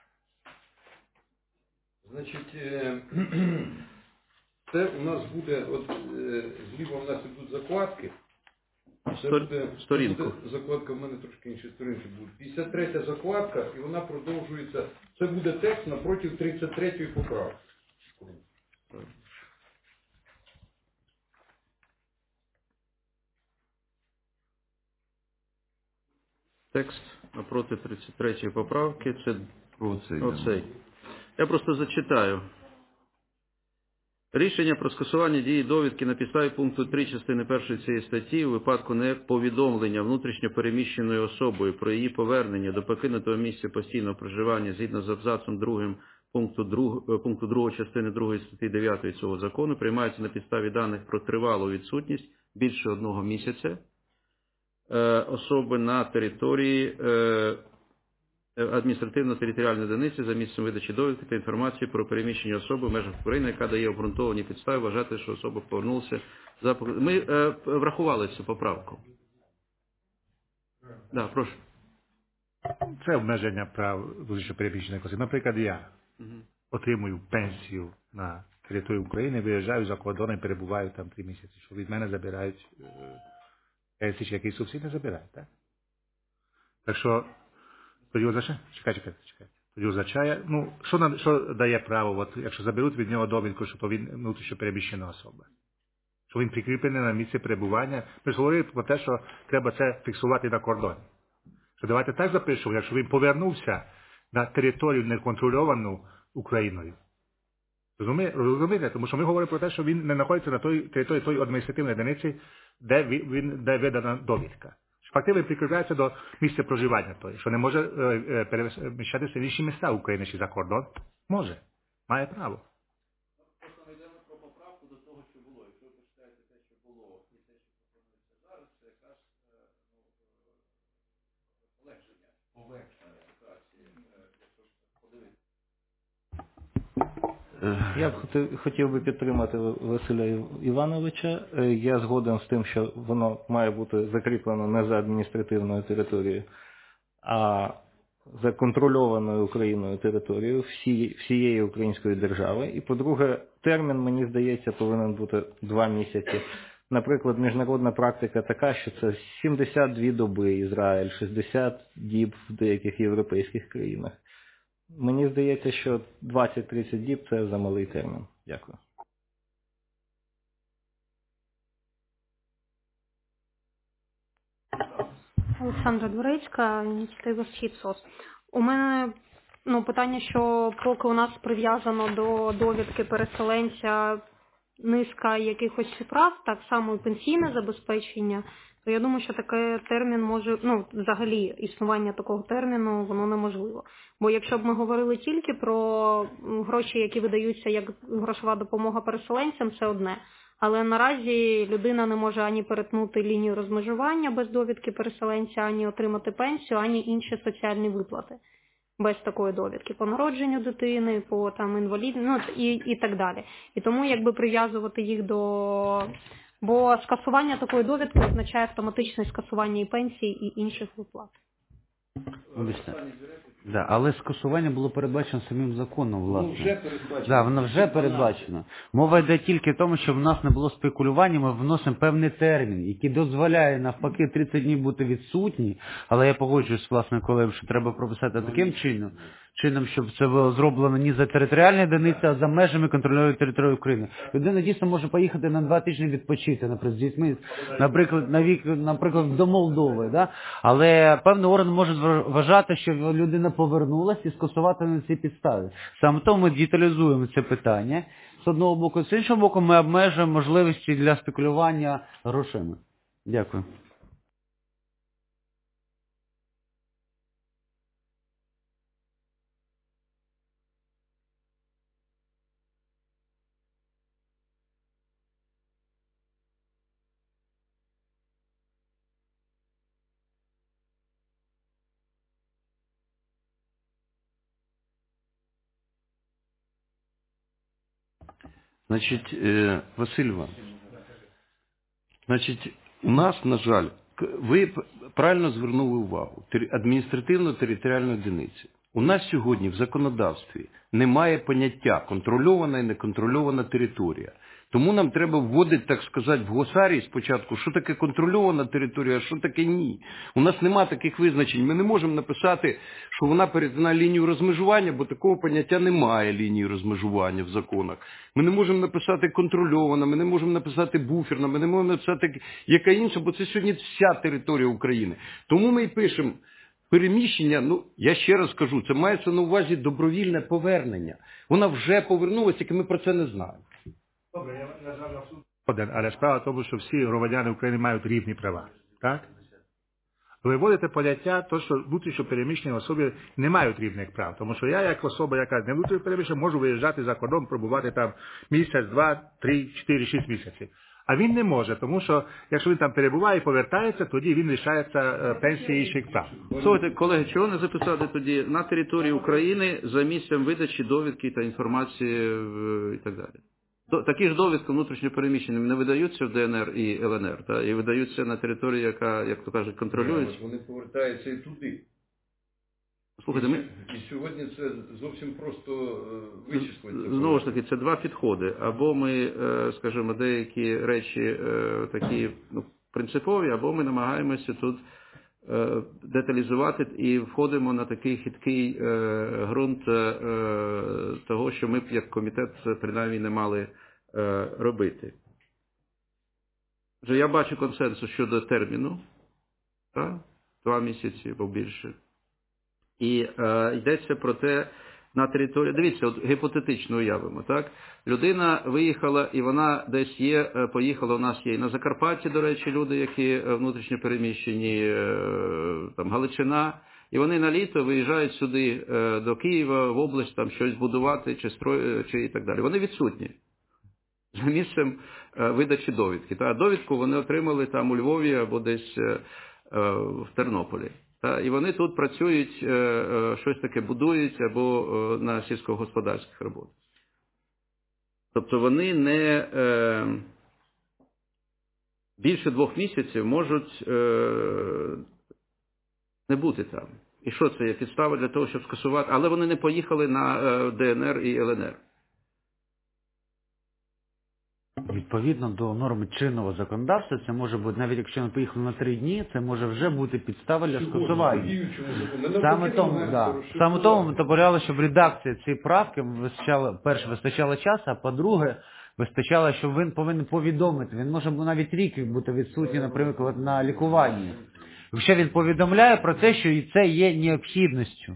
Значить, е, це у нас буде, от е, зліва у нас ідуть закладки. Це буде,
Сторінку.
буде закладка, в мене трошки інші сторінки будуть. п'ятдесят третя закладка, і вона продовжується. Це буде текст напроти тридцять третьої поправки.
Текст напроти тридцять третьої поправки, це
Оцей.
оцей. Я просто зачитаю. Рішення про скасування дії довідки на підставі пункту три частини першої цієї статті у випадку неповідомлення внутрішньо переміщеною особою про її повернення до покинутого місця постійного проживання згідно з абзацом другим пункту другого частини другої статті дев'ятої цього закону приймається на підставі даних про тривалу відсутність більше одного місяця особи на території адміністративно-територіальної одиниці за місцем видачі довідки та інформації про переміщення особи в межах України, яка дає обґрунтовані підстави вважати, що особа повернулася за... Ми е, врахували цю поправку. Да, прошу.
Це обмеження прав внутрішньо переміщених осіб. Наприклад, я
Угу.
отримую пенсію на території України, виїжджаю за кордон і перебуваю там три місяці. Що від мене забирають пенсії, чи якісь субсидії забирають, так? Так що тоді означає, чекай, чекай, чекай. Тоді означає, ну, що, нам, що дає право, от, якщо заберуть від нього довідку, що він внутрішньо переміщена особа. Що він прикріплений на місце перебування. Ми ж говорили про те, що треба це фіксувати на кордоні. Що давайте так запишемо, якщо він повернувся на територію неконтрольовану Україною. Розумієте? Тому що ми говоримо про те, що він не знаходиться на той території тої адміністративної одиниці, де, він, де видана довідка. Фактично прикріпляється до місця проживання тої, що не може е, переміщатися в інші міста України чи за кордон. Може. Має право.
Просто ми йдемо про поправку до того, що було. Якщо ви почитаєте те, що було, і те, що пропонується зараз, це якраз ну, полегшення. Полегшення ситуації, якщо подивитися.
Я б хотів би підтримати Василя Івановича. Я згоден з тим, що воно має бути закріплено не за адміністративною територією, а за контрольованою Україною територією всі, всієї української держави. І, по-друге, термін, мені здається, повинен бути два місяці. Наприклад, міжнародна практика така, що це сімдесят дві доби Ізраїль, шістдесят діб в деяких європейських країнах. Мені здається, що двадцять-тридцять діб – це замалий термін. Дякую.
Олександра Дворецька, ініціатива «Схід СОС». У мене ну, питання, що поки у нас прив'язано до довідки переселенця низка якихось прав, так само і пенсійне забезпечення, то я думаю, що такий термін може, ну, взагалі існування такого терміну, воно неможливо. Бо якщо б ми говорили тільки про гроші, які видаються як грошова допомога переселенцям, це одне. Але наразі людина не може ані перетнути лінію розмежування без довідки переселенця, ані отримати пенсію, ані інші соціальні виплати без такої довідки. По народженню дитини, по там інвалід, ну і, і так далі. І тому якби прив'язувати їх до... Бо скасування такої довідки означає автоматичне скасування і пенсії, і інших виплат.
Да, але скасування було передбачено самим законом, власне.
Ну, вже передбачено.
Да, воно вже передбачено. Мова йде тільки в тому, щоб в нас не було спекулювання, ми вносимо певний термін, який дозволяє навпаки тридцять днів бути відсутні, але я погоджуюсь з власним колегою, що треба прописати таким чином, чином, щоб це було зроблено не за територіальні одиниці, а за межами контрольованої території України. Людина дійсно може поїхати на два тижні відпочити, наприклад, з дітьми, наприклад, на вік, наприклад, до Молдови, да? Але певний орган може вважати, що людина повернулася і скасувати на цій підставі. Саме тому ми деталізуємо це питання. З одного боку, з іншого боку, ми обмежуємо можливості для спекулювання грошима. Дякую.
Значить, Василь Іванович, значить, у нас, на жаль, ви правильно звернули увагу, адміністративно-територіальної одиниці. У нас сьогодні в законодавстві немає поняття контрольована і неконтрольована територія. Тому нам треба вводити, так сказати, в глосарій спочатку, що таке контрольована територія, а що таке ні. У нас немає таких визначень. Ми не можемо написати, що вона перетинає лінію розмежування, бо такого поняття немає лінії розмежування в законах. Ми не можемо написати контрольована, ми не можемо написати буферна, ми не можемо написати яка інша, бо це сьогодні вся територія України. Тому ми і пишемо переміщення, ну, я ще раз кажу, це мається на увазі добровільне повернення. Вона вже повернулася, тільки ми про це не знаємо.
Добре, я, на жаль, абсолютно, але справа в тому, що всі громадяни України мають рівні права. Так? Ви вводите поняття, то, що внутрішньо переміщені особи не мають рівних прав. Тому що я, як особа, яка не внутрішньо переміщена, можу виїжджати за кордон, пробувати там місяць, два, три, чотири, шість місяців. А він не може, тому що якщо він там перебуває і повертається, тоді він лишається пенсії інших прав.
Слухайте, колеги, чого не записати тоді на території України за місцем видачі довідки та інформації і так далі? Такі ж довідки внутрішньопереміщеним не видаються в Д Н Р і Л Н Р, та, і видаються на території, яка, як то кажуть, контролюється.
Вони повертаються і туди.
Слухайте, ми...
І сьогодні це зовсім просто вичислити.
Знову ж таки, це два підходи. Або ми, скажімо, деякі речі такі ну, принципові, або ми намагаємося тут деталізувати і входимо на такий хиткий ґрунт того, що ми б як комітет принаймні не мали робити. Вже я бачу консенсус щодо терміну, так? Два місяці або більше. І е, йдеться про те, на території, дивіться, от гіпотетично уявимо, так? Людина виїхала, і вона десь є, поїхала, у нас є і на Закарпатті, до речі, люди, які внутрішньо переміщені, там, Галичина, і вони на літо виїжджають сюди, до Києва, в область, там, щось будувати, чи строй, чи і так далі. Вони відсутні за місцем видачі довідки. Та довідку вони отримали там у Львові або десь в Тернополі. Та, і вони тут працюють, щось таке будують або на сільськогосподарських роботах. Тобто вони не більше двох місяців можуть не бути там. І що це є підстава для того, щоб скасувати? Але вони не поїхали на Д Н Р і Л Н Р.
Відповідно до норми чинного законодавства, це може бути, навіть якщо ми поїхали на три дні, це може вже бути підстава для скасування. Саме тому, да. Саме тому ми наполягали, щоб редакція цієї правки вистачало, перше, вистачало часу, а по-друге, вистачало, що він повинен повідомити. Він може навіть рік бути відсутній, наприклад, на лікуванні. Якщо він повідомляє про те, що і це є необхідністю.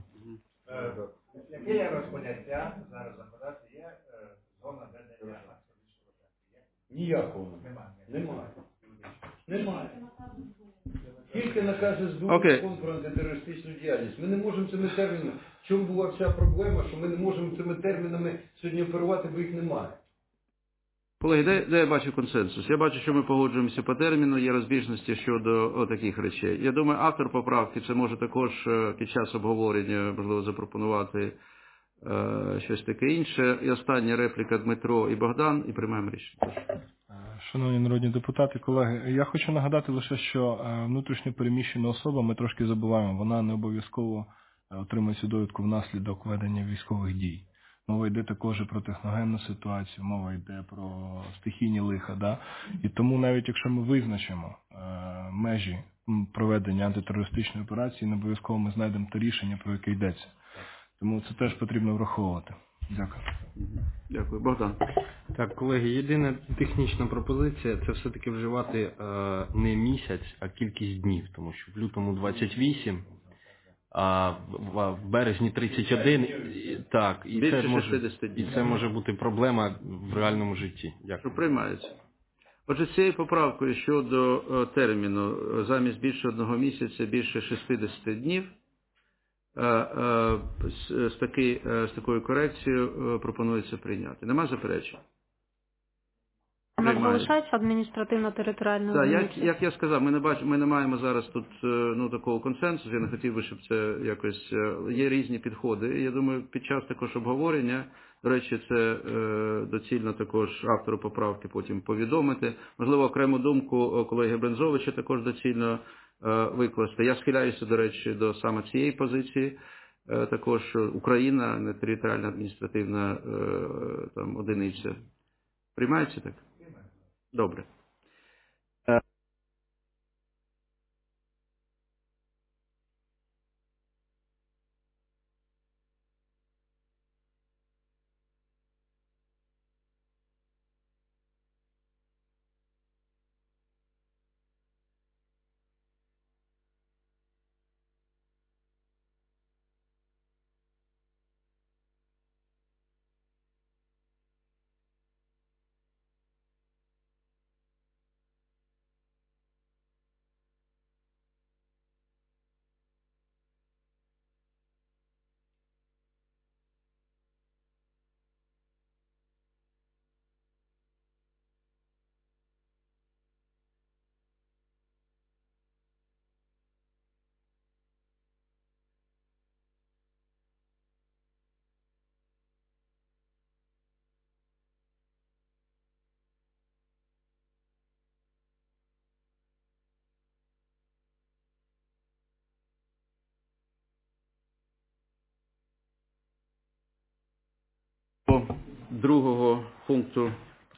Яке є розпоняття зараз законодавці є зона ведення?
Ніякого немає. Немає. Немає. Тільки наказ ес бе у
Окей.
Закон про антитерористичну діяльність. Ми не можемо цими термінами. В чому була вся проблема, що ми не можемо цими термінами сьогодні оперувати, бо їх немає.
Колеги, де, де я бачу консенсус? Я бачу, що ми погоджуємося по терміну, є розбіжності щодо таких речей. Я думаю, автор поправки це може також під час обговорення, можливо, запропонувати е, щось таке інше. І остання репліка Дмитро і Богдан, і приймаємо рішення.
Шановні народні депутати, колеги, я хочу нагадати лише, що внутрішньо переміщена особа, ми трошки забуваємо, вона не обов'язково отримує цю довідку внаслідок ведення військових дій. Мова йде також і про техногенну ситуацію, мова йде про стихійні лиха. Да? І тому навіть якщо ми визначимо е, межі проведення антитерористичної операції, не обов'язково ми знайдемо те рішення, про яке йдеться. Тому це теж потрібно враховувати. Дякую.
Дякую. Богдан.
Так, колеги, єдина технічна пропозиція – це все-таки вживати е, не місяць, а кількість днів. Тому що в лютому двадцять вісім, а в, в березні тридцять один, і, так, і це, може, і це може бути проблема в реальному житті. Дякую.
Приймається. Отже, цією поправкою щодо е, терміну замість більше одного місяця, більше шістдесят днів, е, е, з, з, таки, е, з такою корекцією е, пропонується прийняти. Нема заперечень?
У нас залишається адміністративно-територіальна
Так,
одиниця.
як, як я сказав, ми не бач, ми не маємо зараз тут ну, такого консенсусу, я не хотів би, щоб це якось, є різні підходи. Я думаю, під час також обговорення, до речі, це е, доцільно також автору поправки потім повідомити. Можливо, окрему думку колеги Брензовича також доцільно е, викласти. Я схиляюся, до речі, до саме цієї позиції. Е, також Україна, не територіальна адміністративна е, там, одиниця. Приймається так? Добре. Другого пункту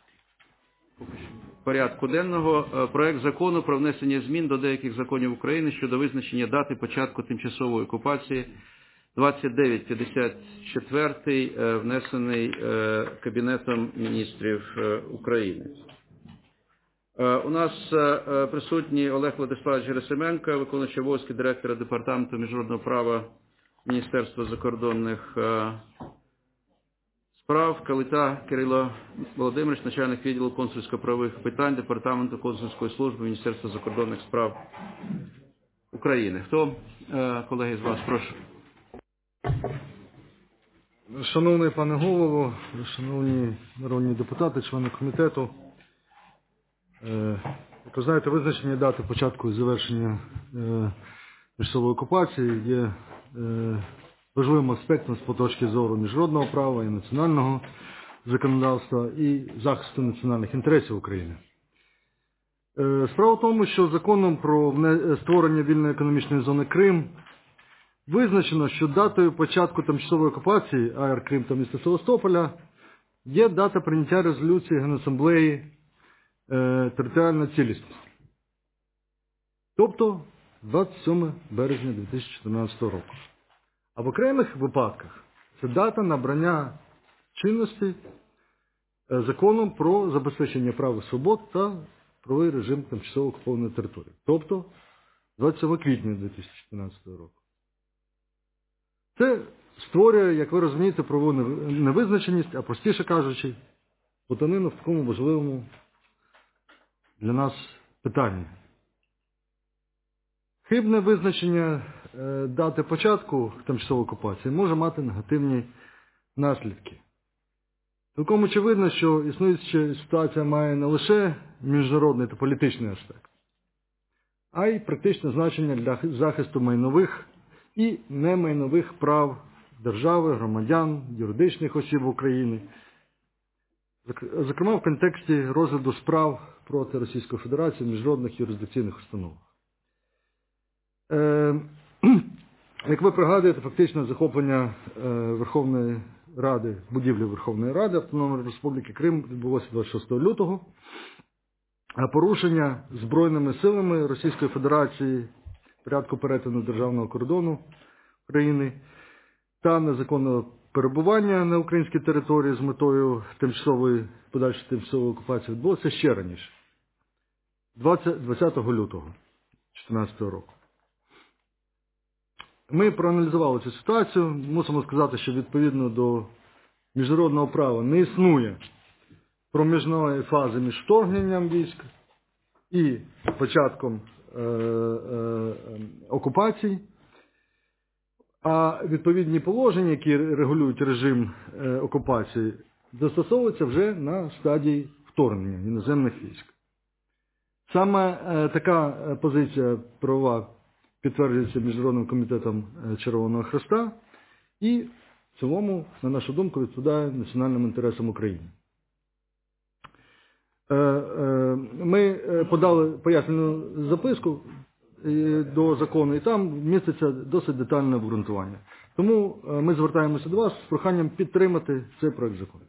порядку денного проект закону про внесення змін до деяких законів України щодо визначення дати початку тимчасової окупації двадцять дев'ять п'ятдесят чотири, внесений Кабінетом міністрів України. У нас присутній Олег Владиславович Герасименко, виконуючий обов'язки директора Департаменту міжнародного права Міністерства закордонних справ, Калита Кирило Володимирович, начальник відділу консульсько-правових питань Департаменту консульської служби Міністерства закордонних справ України. Хто, колеги, з вас, прошу?
Шановний пане голово, шановні народні депутати, члени комітету, як ви знаєте, визначення дати початку і завершення тимчасової окупації є важливим аспектом з точки зору міжнародного права і національного законодавства і захисту національних інтересів України. Справа в тому, що законом про створення вільної економічної зони Крим визначено, що датою початку тимчасової окупації АР Крим та міста Севастополя є дата прийняття резолюції Генасамблеї е, територіальної цілісності. Тобто двадцять сьоме березня дві тисячі чотирнадцятого року. А в окремих випадках це дата набрання чинності е, законом про забезпечення прав і свобод та правовий режим тимчасово окупованої території. Тобто двадцять сьоме квітня дві тисячі чотирнадцятого року. Це створює, як ви розумієте, правову невизначеність, а простіше кажучи, плутанину в такому важливому для нас питання. Хибне визначення дати початку тимчасової окупації може мати негативні наслідки. Цілком очевидно, що існуюча ситуація має не лише міжнародний та політичний аспект, а й практичне значення для захисту майнових і немайнових прав держави, громадян, юридичних осіб України, зокрема в контексті розгляду справ проти Російської Федерації в міжнародних юрисдикційних установах. Як ви пригадуєте, фактично захоплення Верховної Ради, будівлі Верховної Ради Автономної Республіки Крим відбулося двадцять шостого лютого, а порушення Збройними силами Російської Федерації порядку перетину державного кордону України та незаконного перебування на українській території з метою тимчасової, подальшої тимчасової окупації відбулося ще раніше, двадцятого лютого дві тисячі чотирнадцятого року. Ми проаналізували цю ситуацію, мусимо сказати, що відповідно до міжнародного права не існує проміжної фази між вторгненням військ і початком е, е, окупації, а відповідні положення, які регулюють режим е, окупації, застосовуються вже на стадії вторгнення іноземних військ. Саме е, така позиція правова підтверджується Міжнародним комітетом Червоного Хреста і в цілому, на нашу думку, відповідає національним інтересам України. Ми подали пояснювальну записку до закону, і там міститься досить детальне обґрунтування. Тому ми звертаємося до вас з проханням підтримати цей проект закону.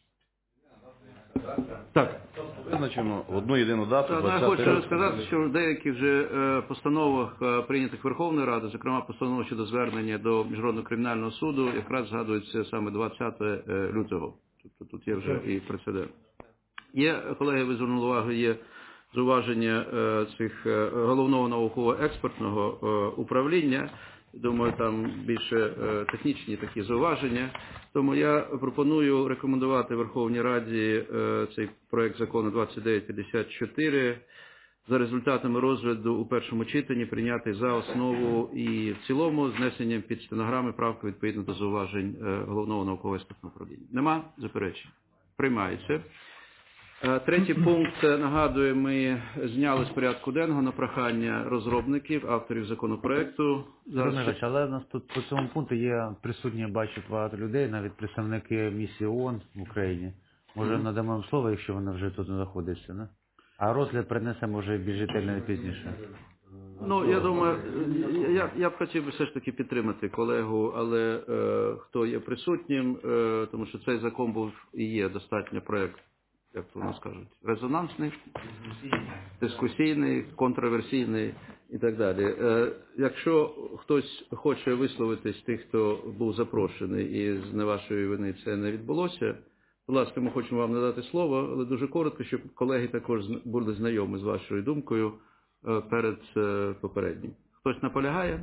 Так.
Визначено одну єдину дату.
Я хочу сказати, що в деяких вже постановах, прийнятих Верховною Радою, зокрема постанова щодо звернення до Міжнародного кримінального суду, якраз згадується саме двадцятого лютого. Тобто тут є вже і прецедент. Є, колеги, ви звернули увагу, є зауваження цих головного науково-експертного управління. Думаю, там більше технічні такі зауваження. Тому я пропоную рекомендувати Верховній Раді цей проект закону двадцять дев'ять п'ятдесят чотири за результатами розгляду у першому читанні прийняти за основу і в цілому з внесенням під стенограми правки відповідно до зауважень головного науково-експертного управління. Нема заперечень? Приймається. Третій пункт, нагадую, ми зняли з порядку денного на прохання розробників, авторів законопроекту.
Зараз... Але у нас тут по цьому пункту є присутні, я бачу, багато людей, навіть представники місії ООН в Україні. Може, mm-hmm. надамо їм слово, якщо вони вже тут знаходяться, не? А розгляд принесемо вже більш детально пізніше.
Ну, я думаю, я, я б хотів би все ж таки підтримати колегу, але е, хто є присутнім, е, тому що цей закон був і є достатньо проєкт, як то у нас кажуть, резонансний, дискусійний, контроверсійний і так далі. Е, якщо хтось хоче висловитись, тих, хто був запрошений і з не вашої вини це не відбулося, будь ласка, ми хочемо вам надати слово, але дуже коротко, щоб колеги також були знайомі з вашою думкою е, перед е, попереднім. Хтось наполягає?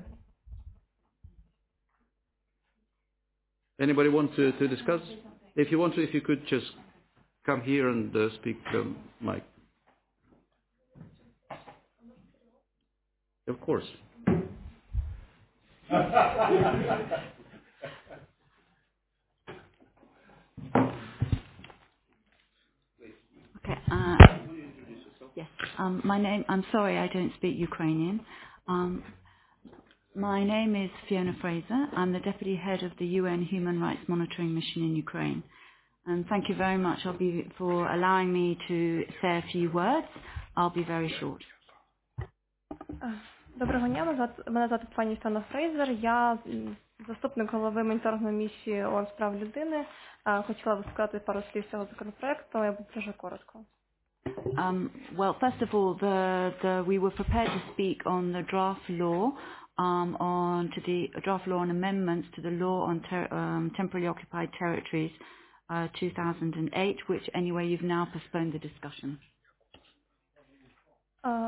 Anybody want to, to discuss? If you want to, if you could just come here and uh, speak, um, Mike. Of course.
Okay. Uh, yes. Um, my name. I'm sorry, I don't speak Ukrainian. Um, my name is Fiona Fraser. I'm the deputy head of the U N Human Rights Monitoring Mission in Ukraine. And thank you very much I'll be, for allowing me to say a few words. I'll be very short.
Доброго дня, мене звати пані Фіона Фрейзер. Я заступник голови моніторингної місії ООН з прав людини. Хотіла б сказати пару слів з цього законопроекту, але я буду дуже коротко.
Um, well, first of all, the, the, we were prepared to speak on the draft law, um, on to the draft law on amendments to the law on ter- um, temporarily occupied territories, uh, two thousand eight, which anyway you've now postponed the discussion.
Uh,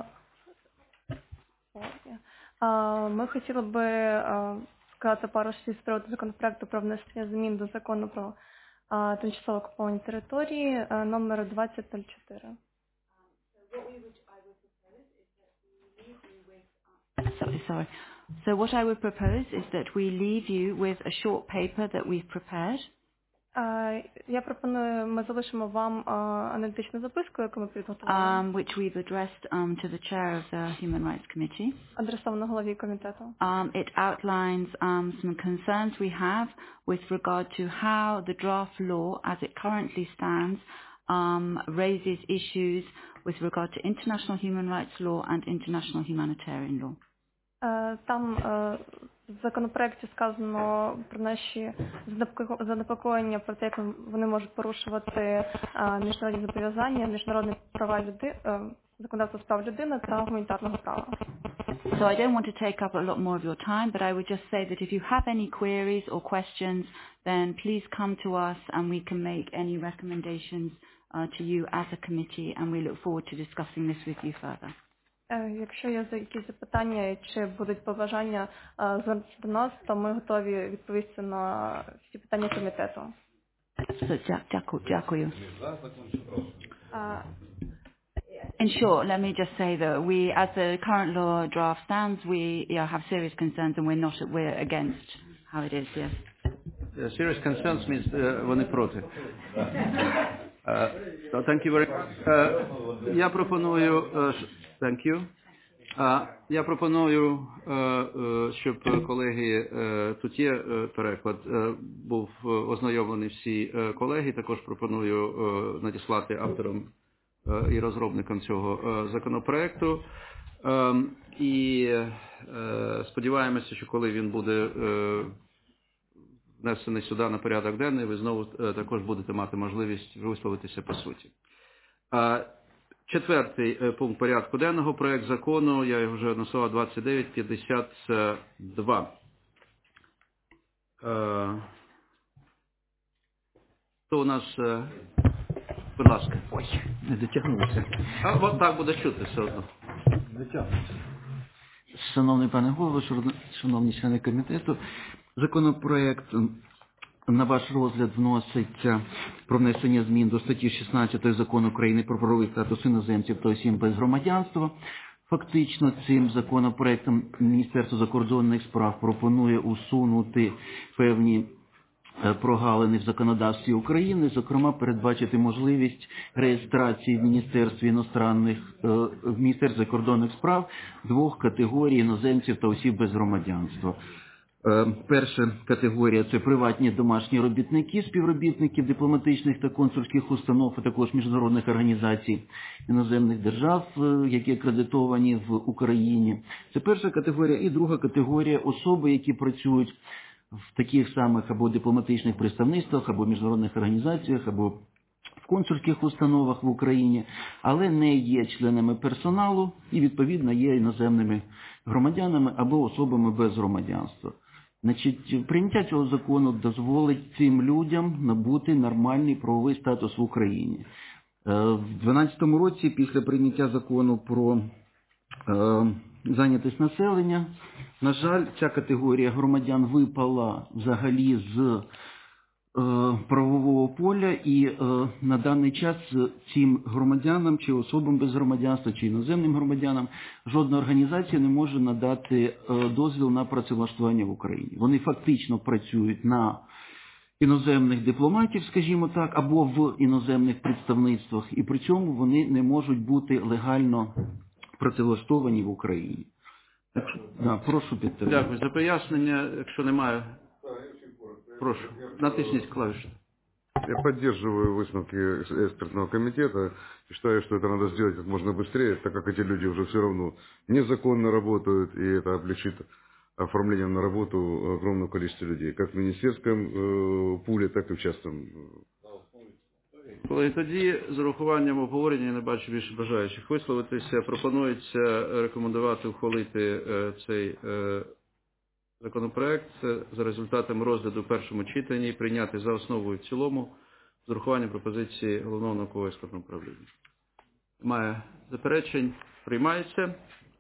uh, ми хотіли би uh, сказати пару слів з приводу законопроекту про внесення змін до закону про uh, тимчасово окуповані території uh, номер двадцять нуль чотири.
Sorry, sorry. So what I would propose is that we leave you with a short paper that we've prepared.
Е, Я пропоную, ми залишимо вам е, аналітичну записку, яку ми підготували,
Um, which we've addressed um, to the chair of the Human Rights Committee.
адресовану голові комітету.
Um, it outlines um, some concerns we have with regard to how the draft law, as it currently stands, um, raises issues with regard to international human rights law and international humanitarian law.
Е, Там е, в законопроекті сказано про наші занепоко- занепокоєння про те, як вони можуть порушувати е, міжнародні зобов'язання, міжнародні права люди, е, законодавство з прав людини та гуманітарного права.
So I don't want to take up a lot more of your time, but I would just say that if you have any queries or questions, then please come to us and we can make any recommendations uh, to you as a committee, and we look forward to discussing this with you further.
Е, Якщо є якісь запитання чи будуть побажання е, звернутися до нас, то ми готові відповісти на всі питання комітету.
So, дя- дяку- дякую.
Е,
In short, let me just say that we, as the current law draft stands, we yeah, have serious concerns and we're not, we're against how it is, yes.
Uh, serious concerns means uh, вони проти. Uh, so thank you very much. Uh, я пропоную, uh, thank you. Uh, я пропоную, uh, uh, щоб колеги, uh, тут є uh, переклад, uh, був uh, ознайомлений всі uh, колеги, також пропоную uh, надіслати авторам uh, і розробникам цього uh, законопроекту. Um, і uh, сподіваємося, що коли він буде uh, внесений сюди на порядок денний, ви знову також будете мати можливість висловитися по суті. Четвертий пункт порядку денного, проект закону, я його вже назвав двадцять дев'ять п'ятдесят два. Хто у нас, будь ласка. Ой, не дотягнувся. А от так буде чути все одно.
Дотягнувся.
Шановний пане голово, шановні члени комітету, законопроект на ваш розгляд вноситься про внесення змін до статті шістнадцятої Закону України про правовий статус іноземців та осіб без громадянства. Фактично, цим законопроектом Міністерство закордонних справ пропонує усунути певні прогалини в законодавстві України, зокрема передбачити можливість реєстрації в Міністерстві іностранних, в Міністерстві закордонних справ двох категорій іноземців та осіб без громадянства. Перша категорія – це приватні домашні робітники, співробітники дипломатичних та консульських установ, а також міжнародних організацій іноземних держав, які акредитовані в Україні. Це перша категорія. І друга категорія – особи, які працюють в таких самих або дипломатичних представництвах, або міжнародних організаціях, або в консульських установах в Україні, але не є членами персоналу і, відповідно, є іноземними громадянами або особами без громадянства. Значить, прийняття цього закону дозволить цим людям набути нормальний правовий статус в Україні. В дві тисячі дванадцятому році, після прийняття закону про е, зайнятість населення, на жаль, ця категорія громадян випала взагалі з е, правового поля, і е, на даний час цим громадянам, чи особам без громадянства, чи іноземним громадянам жодна організація не може надати е, дозвіл на працевлаштування в Україні. Вони фактично працюють на іноземних дипломатів, скажімо так, або в іноземних представництвах, і при цьому вони не можуть бути легально працевлаштовані в Україні. Да, прошу підтримати. Дякую за пояснення. Якщо немає, прошу, натисніть клавішу.
Я поддерживаю высновки экспертного комитета. Считаю, что это надо сделать как можно быстрее, так как эти люди уже все равно незаконно работают, и это облегчит оформлением на работу огромного количества людей, как в министерском э, пуле, так и в частном.
Колеги, тоді з урахуванням обговорення, я не бачу більше бажаючих висловитися, пропонується рекомендувати ухвалити е, цей е, законопроект за результатами розгляду в першому читанні, прийняти за основу і в цілому з урахуванням пропозиції Головного науково-експертного управління. Має заперечень, приймається.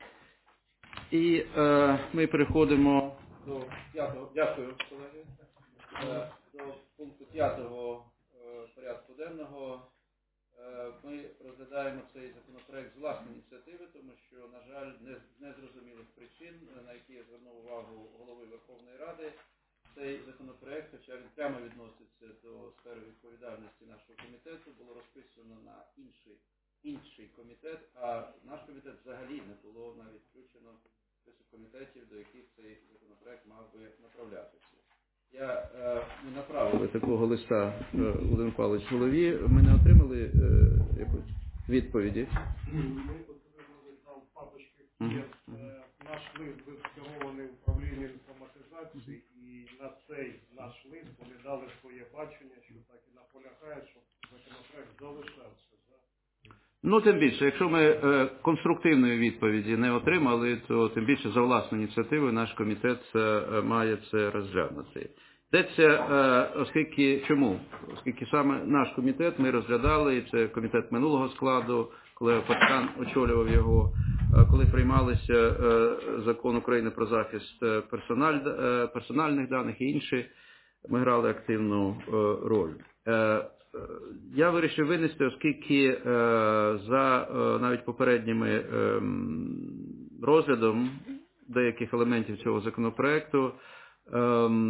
І е, ми переходимо до п'ятого, дякую, колеги, е, до пункту п'ятого порядку денного. ми розглядаємо цей законопроект з власної ініціативи, тому що, на жаль, не з незрозумілих причин, на які я звернув увагу голови Верховної Ради, цей законопроект, хоча він прямо відноситься до сфери відповідальності нашого комітету, було розписано на інший, інший комітет, а наш комітет взагалі не було навіть включено в список комітетів, до яких цей законопроект мав би направлятися. Я, е, ми направили такого листа е, Володимир Павлович голові, ми не отримали е, якоїсь відповіді.
Ми отримали там в папочці, є е, наш лист був скерований в управління інформатизації, і на цей наш лист вони дали своє бачення, що так і наполягають, щоб законопроект залишався.
Ну, тим більше, якщо ми е, конструктивної відповіді не отримали, то тим більше за власну ініціативу наш комітет е, має це розглянути. Йдеться, е, оскільки, чому? Оскільки саме наш комітет ми розглядали, і це комітет минулого складу, коли Пацкан очолював його, е, коли приймалися е, закон України про захист персональ, е, персональних даних і інші, ми грали активну е, роль. Е, Я вирішив винести, оскільки е, за е, навіть попередніми е, розглядом деяких елементів цього законопроекту е,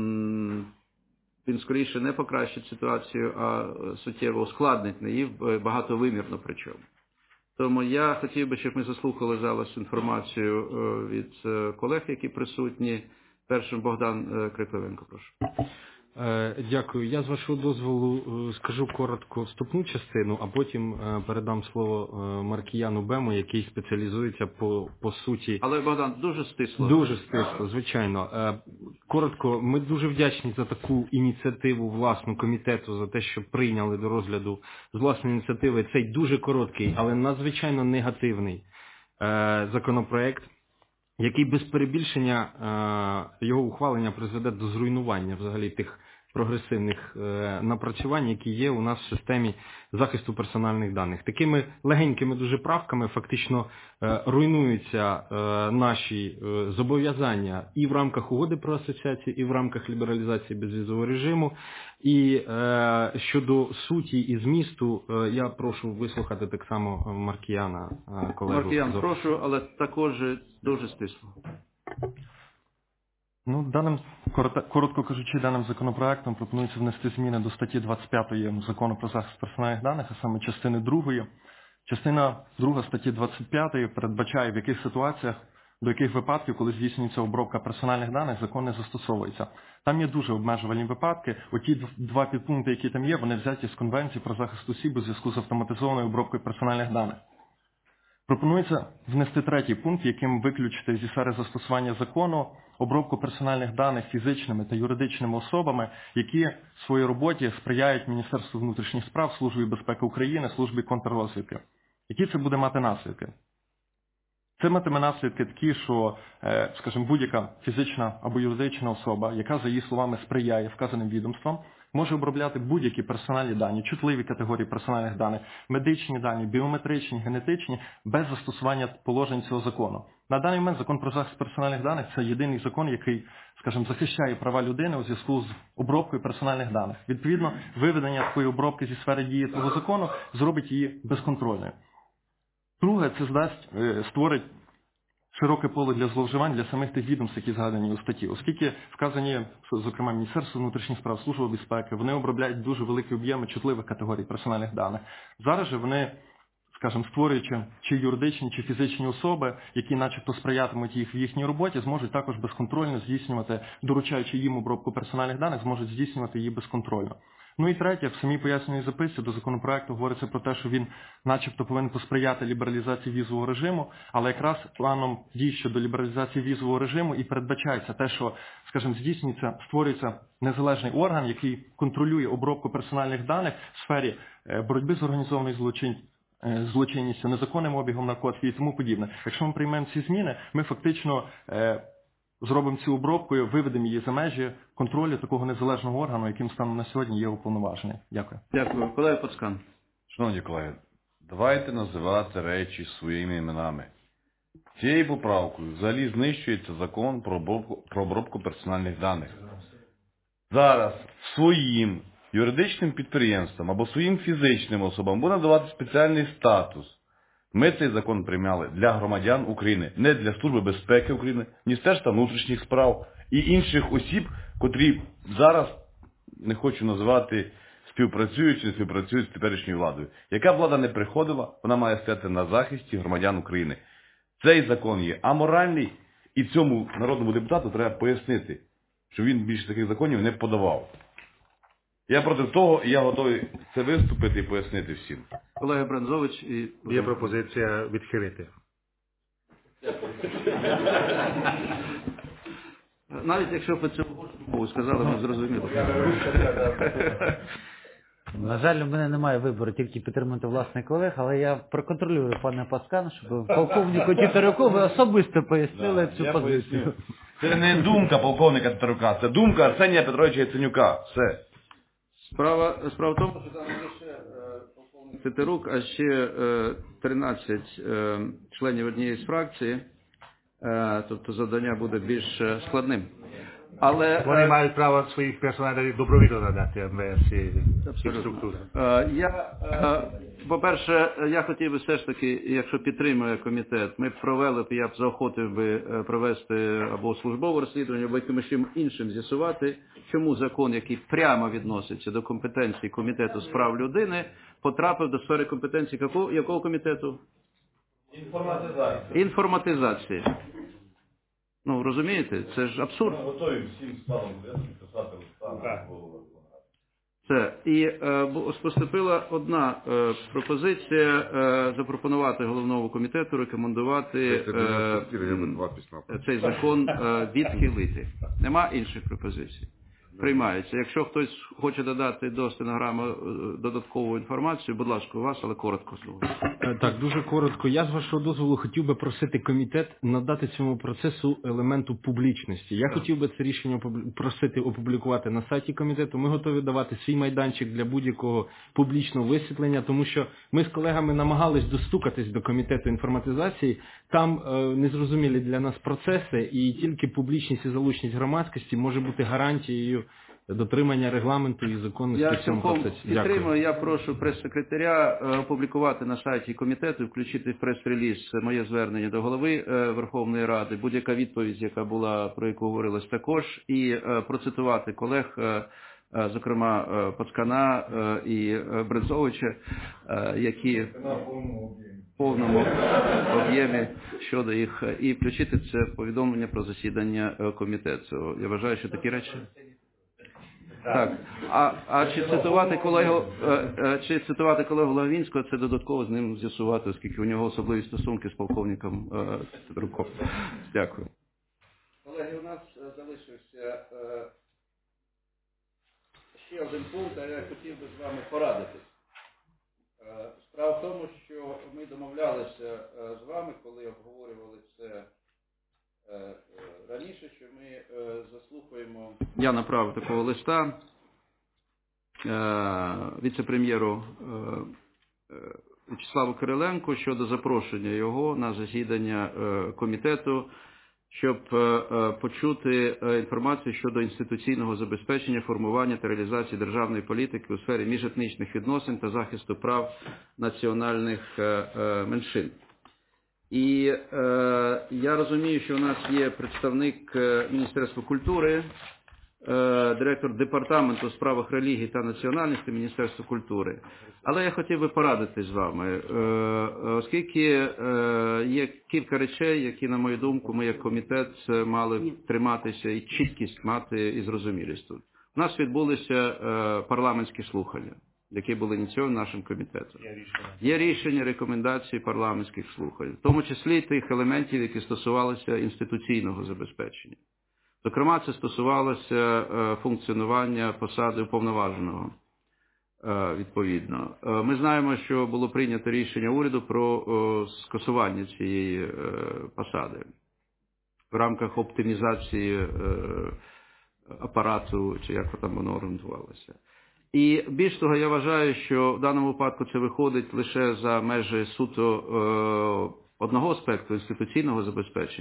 він скоріше не покращить ситуацію, а суттєво ускладнить її, багатовимірно причому. Тому я хотів би, щоб ми заслухали зараз інформацію е, від е, колег, які присутні. Першим Богдан е, Крикливенко, прошу.
Дякую. Я з вашого дозволу скажу коротко вступну частину, а потім передам слово Маркіяну Бему, який спеціалізується по, по суті.
Але, Богдан, дуже стисло.
Дуже стисло, звичайно. Коротко, ми дуже вдячні за таку ініціативу власну комітету, за те, що прийняли до розгляду з власної ініціативи цей дуже короткий, але надзвичайно негативний законопроект, який без перебільшення його ухвалення призведе до зруйнування взагалі тих прогресивних напрацювань, які є у нас в системі захисту персональних даних. Такими легенькими дуже правками фактично руйнуються наші зобов'язання і в рамках угоди про асоціацію, і в рамках лібералізації безвізового режиму. І щодо суті і змісту, я прошу вислухати так само Маркіяна, колегу.
Маркіян, прошу, але також дуже стисло.
Ну, даним, коротко кажучи, даним законопроектом пропонується внести зміни до статті двадцять п'ятої Закону про захист персональних даних, а саме частини другої. Частина друга статті двадцять п'ятої передбачає, в яких ситуаціях, до яких випадків, коли здійснюється обробка персональних даних, закон не застосовується. Там є дуже обмежувальні випадки. Оті два підпункти, які там є, вони взяті з Конвенції про захист осіб у зв'язку з автоматизованою обробкою персональних даних. Пропонується внести третій пункт, яким виключити зі сфери застосування закону обробку персональних даних фізичними та юридичними особами, які в своїй роботі сприяють Міністерству внутрішніх справ, Службі безпеки України, Службі контррозвідки. Які це буде мати наслідки? Це матиме наслідки такі, що, скажімо, будь-яка фізична або юридична особа, яка, за її словами, сприяє вказаним відомствам, може обробляти будь-які персональні дані, чутливі категорії персональних даних, медичні дані, біометричні, генетичні, без застосування положень цього закону. На даний момент закон про захист персональних даних – це єдиний закон, який, скажімо, захищає права людини у зв'язку з обробкою персональних даних. Відповідно, виведення такої обробки зі сфери дії цього закону зробить її безконтрольною. Друге, це здасть, створить широке поле для зловживань для самих тих відомств, які згадані у статті. Оскільки вказані, зокрема, Міністерство внутрішніх справ, Служба безпеки, вони обробляють дуже великі об'єми чутливих категорій персональних даних. Зараз же вони, скажімо, створюючи чи юридичні, чи фізичні особи, які начебто сприятимуть їх в їхній роботі, зможуть також безконтрольно здійснювати, доручаючи їм обробку персональних даних, зможуть здійснювати її безконтрольно. Ну і третє, в самій пояснювальній записці до законопроекту говориться про те, що він начебто повинен посприяти лібералізації візового режиму, але якраз планом дій щодо лібералізації візового режиму і передбачається те, що, скажімо, здійснюється, створюється незалежний орган, який контролює обробку персональних даних в сфері боротьби з організованою злочин, злочинністю, незаконним обігом наркотиків і тому подібне. Якщо ми приймемо ці зміни, ми фактично зробимо цю обробку, виведемо її за межі контролю такого незалежного органу, яким станом на сьогодні є уповноважений. Дякую.
Дякую. Колега Пацкан.
Шановні колеги, давайте називати речі своїми іменами. Цією поправкою взагалі знищується закон про обробку, про обробку персональних даних. Зараз своїм юридичним підприємствам або своїм фізичним особам буде надавати спеціальний статус. Ми цей закон прийняли для громадян України, не для Служби безпеки України, Міністерства внутрішніх справ і інших осіб, котрі зараз, не хочу називати, співпрацюють чи не співпрацюють з теперішньою владою. Яка влада не приходила, вона має стояти на захисті громадян України. Цей закон є аморальний, і цьому народному депутату треба пояснити, що він більше таких законів не подавав. Я проти того, і я готовий це виступити і пояснити всім.
Колега Бранзович і...
Є пропозиція відхилити.
Навіть якщо б цю мову сказали, ми зрозуміли.
На жаль, у мене немає вибору тільки підтримати власних колег, але я проконтролюю пана Пацкана, щоб полковнику Тітарюку ви особисто пояснили
Да,
цю
я
позицію.
поясню. Це не думка полковника Тітарюка, це думка Арсенія Петровича Яценюка. Все.
Справа, справа в тому, що там не лише е, полковник Тітарюк, а ще е, тринадцять е, членів однієї з фракцій, е, тобто завдання буде більш е, складним. Але,
Вони
е,
мають право своїх персоналів добровільно надати ем ве ес і структури.
Е, Я, е, по-перше, я хотів би все ж таки, якщо підтримує комітет, ми б провели б, я б заохотив би е, провести або службове розслідування, або якимось іншим з'ясувати, чому закон, який прямо відноситься до компетенції Комітету з прав людини, потрапив до сфери компетенції якого, якого комітету?
Інформатизація.
Інформатизації. Ну, розумієте, це ж абсурд.
Ми готові всім складом писати листа.
Це. І е, поступила одна е, пропозиція е, запропонувати головному комітету рекомендувати е, цей закон е, відхилити. Нема інших пропозицій. Приймається. Якщо хтось хоче додати до стенограми додаткову інформацію, будь ласка, у вас, але коротко слово.
Так, дуже коротко. Я з вашого дозволу хотів би просити комітет надати цьому процесу елементу публічності. Я так. хотів би це рішення просити опублікувати на сайті комітету. Ми готові давати свій майданчик для будь-якого публічного висвітлення, тому що ми з колегами намагались достукатись до комітету інформатизації. Там е, незрозумілі для нас процеси, і тільки публічність і залученість громадськості може бути гарантією дотримання регламенту і законності
я
в цьому процесі.
Я підтримую, я прошу прес-секретаря опублікувати на сайті комітету, включити в прес-реліз моє звернення до голови Верховної Ради, будь-яка відповідь, яка була, про яку говорилось також, і процитувати колег, зокрема Пацкана і Брензовича, які в повному об'ємі щодо їх, і включити це повідомлення про засідання комітету. Я вважаю, що такі речі... Так, а, а чи цитувати колегу, чи цитувати колегу Лагвінського, це додатково з ним з'ясувати, оскільки у нього особливі стосунки з полковником Тітарюком. Дякую. Колеги, у нас залишився ще один пункт, а я хотів би з вами порадитись. Справа в тому, що ми домовлялися з вами, коли обговорювали це раніше, що ми заслухаємо... Я направив такого листа віце-прем'єру В'ячеславу Кириленку щодо запрошення його на засідання комітету, щоб почути інформацію щодо інституційного забезпечення, формування та реалізації державної політики у сфері міжетнічних відносин та захисту прав національних меншин. І е, я розумію, що у нас є представник Міністерства культури, е, директор департаменту у справах релігії та національності Міністерства культури. Але я хотів би порадити з вами, е, оскільки е, є кілька речей, які, на мою думку, ми як комітет мали б триматися і чіткість мати і зрозумілість тут. У нас відбулися е, парламентські слухання, які були ініційовані нашим комітетом. Є рішення. Є рішення, рекомендації парламентських слухань, в тому числі тих елементів, які стосувалися інституційного забезпечення. Зокрема, це стосувалося е, функціонування посади уповноваженого, е, відповідно. Е, ми знаємо, що було прийнято рішення уряду про е, скасування цієї е, посади в рамках оптимізації е, апарату, чи як там воно орієнтувалося. І більш того, я вважаю, що в даному випадку це виходить лише за межі суто е, одного аспекту інституційного забезпечення.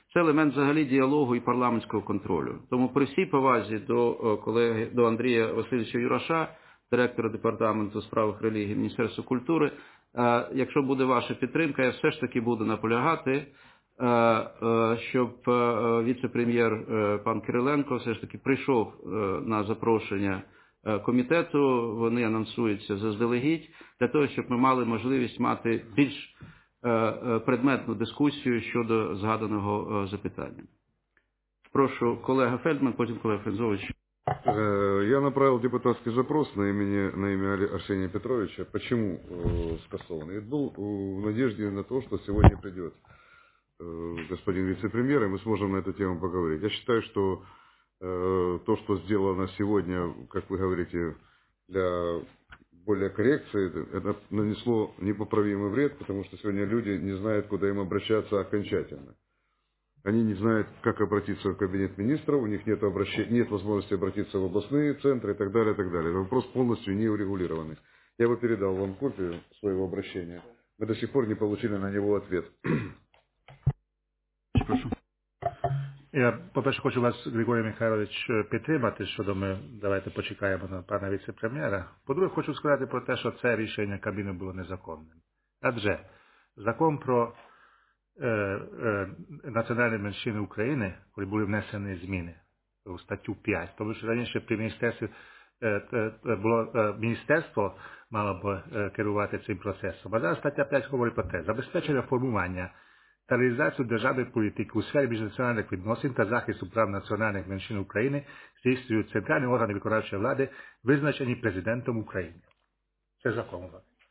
Це елемент взагалі діалогу і парламентського контролю. Тому при всій повазі до колеги, до Андрія Васильовича Юраша, директора департаменту у справах релігії Міністерства культури, якщо буде ваша підтримка, я все ж таки буду наполягати, щоб віце-прем'єр пан Кириленко все ж таки прийшов на запрошення комітету, вони анонсуються заздалегідь, для того, щоб ми мали можливість мати більш предметну дискусію щодо згаданого запитання. Прошу, колега Фельдман, потім колега Фензович.
Я направил депутатский запрос на, имени, на имя Арсения Петровича. Почему э, скасован? И был в надежде на то, что сегодня придет э, господин вице-премьер, и мы сможем на эту тему поговорить. Я считаю, что э, то, что сделано сегодня, как вы говорите, для более коррекции, это нанесло непоправимый вред, потому что сегодня люди не знают, куда им обращаться окончательно. Они не знают, как обратиться в кабинет министров, у них нет, обращения, нет возможности обратиться в областные центры и так далее, и так далее. Это вопрос полностью не урегулированный. Я бы передал вам копию своего обращения. Мы до сих пор не получили на него ответ.
Прошу.
Я, по-перше, хочу вас, Григорій Михайлович, підтримати, щодо ми, давайте почекаємо на пана віце-прем'єра. По-друге, хочу сказати про те, що це рішення Кабміну було незаконним. Адже закон про е, е, національні меншини України, коли були внесені зміни у статтю п'ять, тому що раніше при міністерстві е, е, було, е, міністерство мало б е, керувати цим процесом. А зараз стаття п'ять говорить про те, забезпечення формування та реалізацію державної політики у сфері міжнаціональних відносин та захисту прав національних меншин України здійснюють центральні органи виконавчої влади, визначені президентом України. Це закон.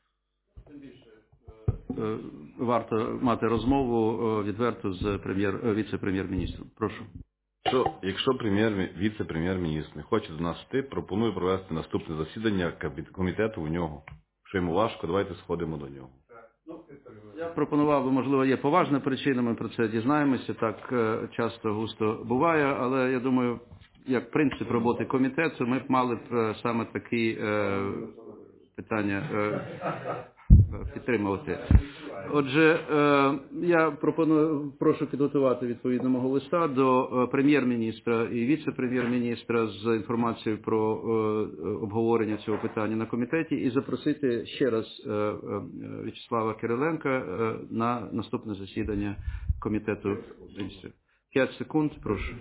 Варто мати розмову відверту з прем'єр, віце-прем'єр-міністром. Прошу.
Що, якщо прем'єр, віце-прем'єр-міністр не хоче до нас йти, пропоную провести наступне засідання комітету у нього. Якщо йому важко, давайте сходимо до нього.
Я пропонував би, можливо, є поважна причина, ми про це дізнаємося, так часто густо буває, але я думаю, як принцип роботи комітету, ми б мали б саме такі е, питання е, підтримувати. Отже, е, я пропоную, прошу підготувати відповідно мого листа до прем'єр-міністра і віце-прем'єр-міністра з інформацією про е, обговорення цього питання на комітеті і запросити ще раз е, е, В'ячеслава Кириленка е, на наступне засідання комітету міністрів. П'ять секунд, прошу.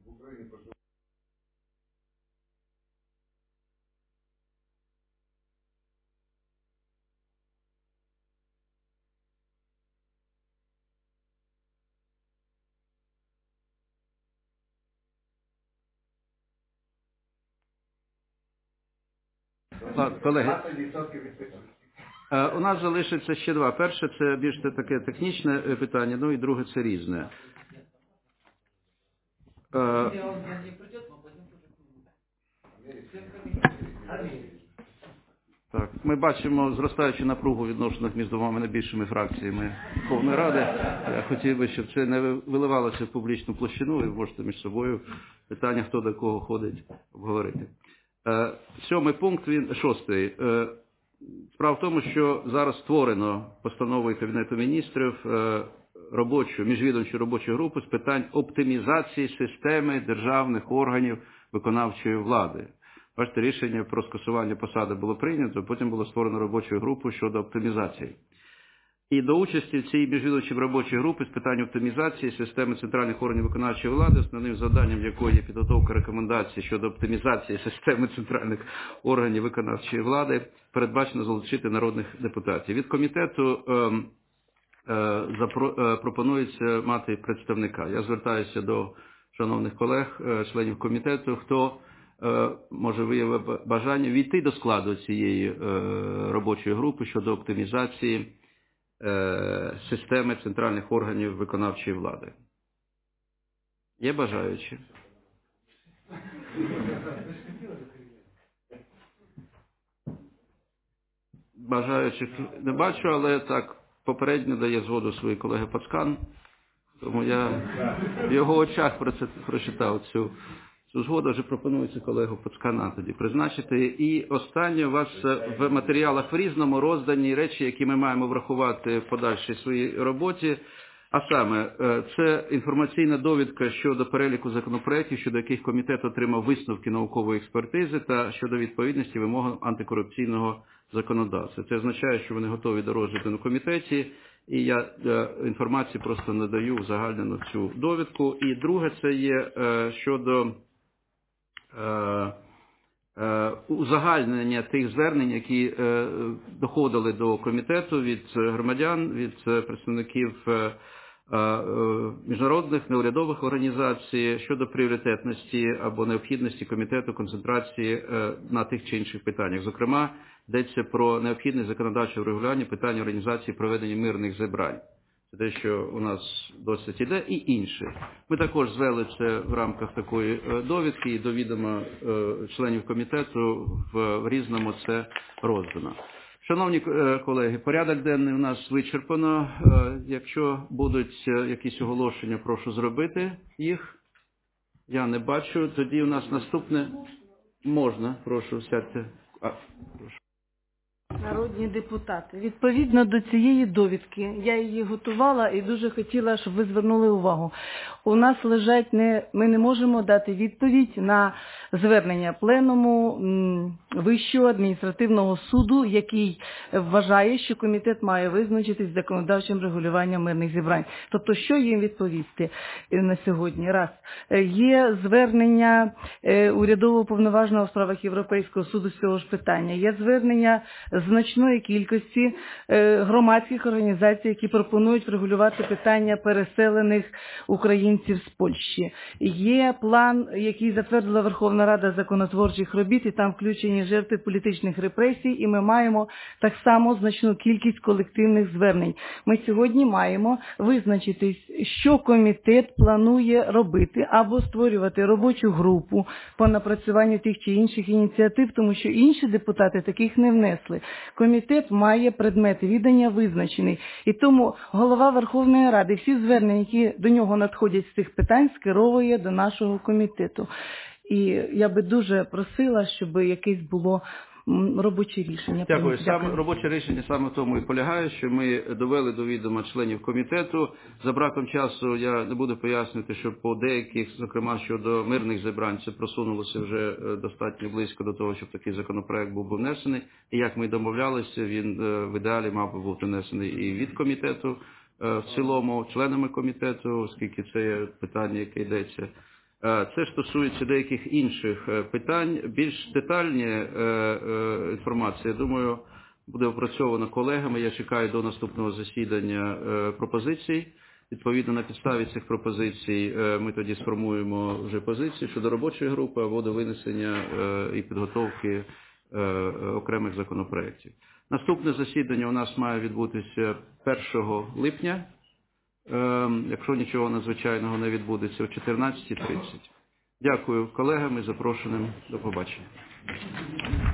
Колеги, у нас залишиться ще два. Перше, це більш таке технічне питання, ну і друге, це різне. Так, ми бачимо зростаючу напругу в відношеннях між двома найбільшими фракціями Верховної Ради. Я хотів би, щоб це не виливалося в публічну площину, і ви можете між собою питання, хто до кого ходить, обговорити. Сьомий пункт, він шостий. Справа в тому, що зараз створено постановою Кабінету міністрів робочу, міжвідомчу робочу групу з питань оптимізації системи державних органів виконавчої влади. Бачите, рішення про скасування посади було прийнято, потім було створено робочу групу щодо оптимізації. І до участі в цій міжвідомчій робочій групі з питань оптимізації системи центральних органів виконавчої влади, основним завданням якої є підготовка рекомендацій щодо оптимізації системи центральних органів виконавчої влади, передбачено залучити народних депутатів. Від комітету е, е, запро, е, пропонується мати представника. Я звертаюся до шановних колег, е, членів комітету, хто е, може виявити бажання війти до складу цієї е, робочої групи щодо оптимізації системи центральних органів виконавчої влади. Є бажаючі? Бажаючих не бачу, але так, попередньо дає згоду свої колеги Пацкан, тому я в його очах прочитав цю Цю згоду вже пропонується колегу Пацкана тоді призначити. І останнє, у вас в матеріалах в різному роздані речі, які ми маємо врахувати в подальшій своїй роботі. А саме, це інформаційна довідка щодо переліку законопроєктів, щодо яких комітет отримав висновки наукової експертизи та щодо відповідності вимогам антикорупційного законодавства. Це означає, що вони готові до розгляду на комітеті, і я інформацію просто надаю узагальнену цю довідку. І друге, це є щодо узагальнення тих звернень, які доходили до комітету від громадян, від представників міжнародних неурядових організацій щодо пріоритетності або необхідності комітету концентрації на тих чи інших питаннях. Зокрема, йдеться про необхідність законодавчого врегулювання питань організації проведення мирних зібрань. Це те, що у нас досить іде, і інше. Ми також звели це в рамках такої довідки, і до відома членів комітету в Різному це роздано. Шановні колеги, порядок денний у нас вичерпано. Якщо будуть якісь оголошення, прошу зробити їх. Я не бачу. Тоді у нас наступне. Можна, прошу, сядьте. А, прошу.
Народні депутати, відповідно до цієї довідки, я її готувала і дуже хотіла, щоб ви звернули увагу. У нас лежать не, ми не можемо дати відповідь на звернення пленуму Вищого адміністративного суду, який вважає, що комітет має визначитись з законодавчим регулюванням мирних зібрань. Тобто, що їм відповісти на сьогодні? Раз. Є звернення урядового повноваженого у справах Європейського суду з цього ж питання. Є звернення значної кількості громадських організацій, які пропонують врегулювати питання переселених українців з Польщі. Є план, який затвердила Верховна Рада законотворчих робіт, і там включені жертви політичних репресій, і ми маємо так само значну кількість колективних звернень. Ми сьогодні маємо визначитись, що комітет планує робити, або створювати робочу групу по напрацюванню тих чи інших ініціатив, тому що інші депутати таких не внесли. Комітет має предмет відання визначений. І тому голова Верховної Ради всі звернення, які до нього надходять з цих питань, скеровує до нашого комітету. І я би дуже просила, щоб якесь було робоче рішення.
Дякую. Саме робоче рішення саме в тому і полягає, що ми довели до відома членів комітету. За браком часу я не буду пояснювати, що по деяких, зокрема щодо мирних зібрань, це просунулося вже достатньо близько до того, щоб такий законопроект був би внесений. І як ми домовлялися, він в ідеалі мав би бути внесений і від комітету в цілому, членами комітету, оскільки це є питання, яке йдеться. Це стосується деяких інших питань. Більш детальні інформація, я думаю, буде опрацьована колегами. Я чекаю до наступного засідання пропозицій. Відповідно, на підставі цих пропозицій ми тоді сформуємо вже позиції щодо робочої групи або до винесення і підготовки окремих законопроєктів. Наступне засідання у нас має відбутися першого липня. Якщо нічого надзвичайного не відбудеться, о чотирнадцятій тридцять. Дякую колегам і запрошеним. До побачення.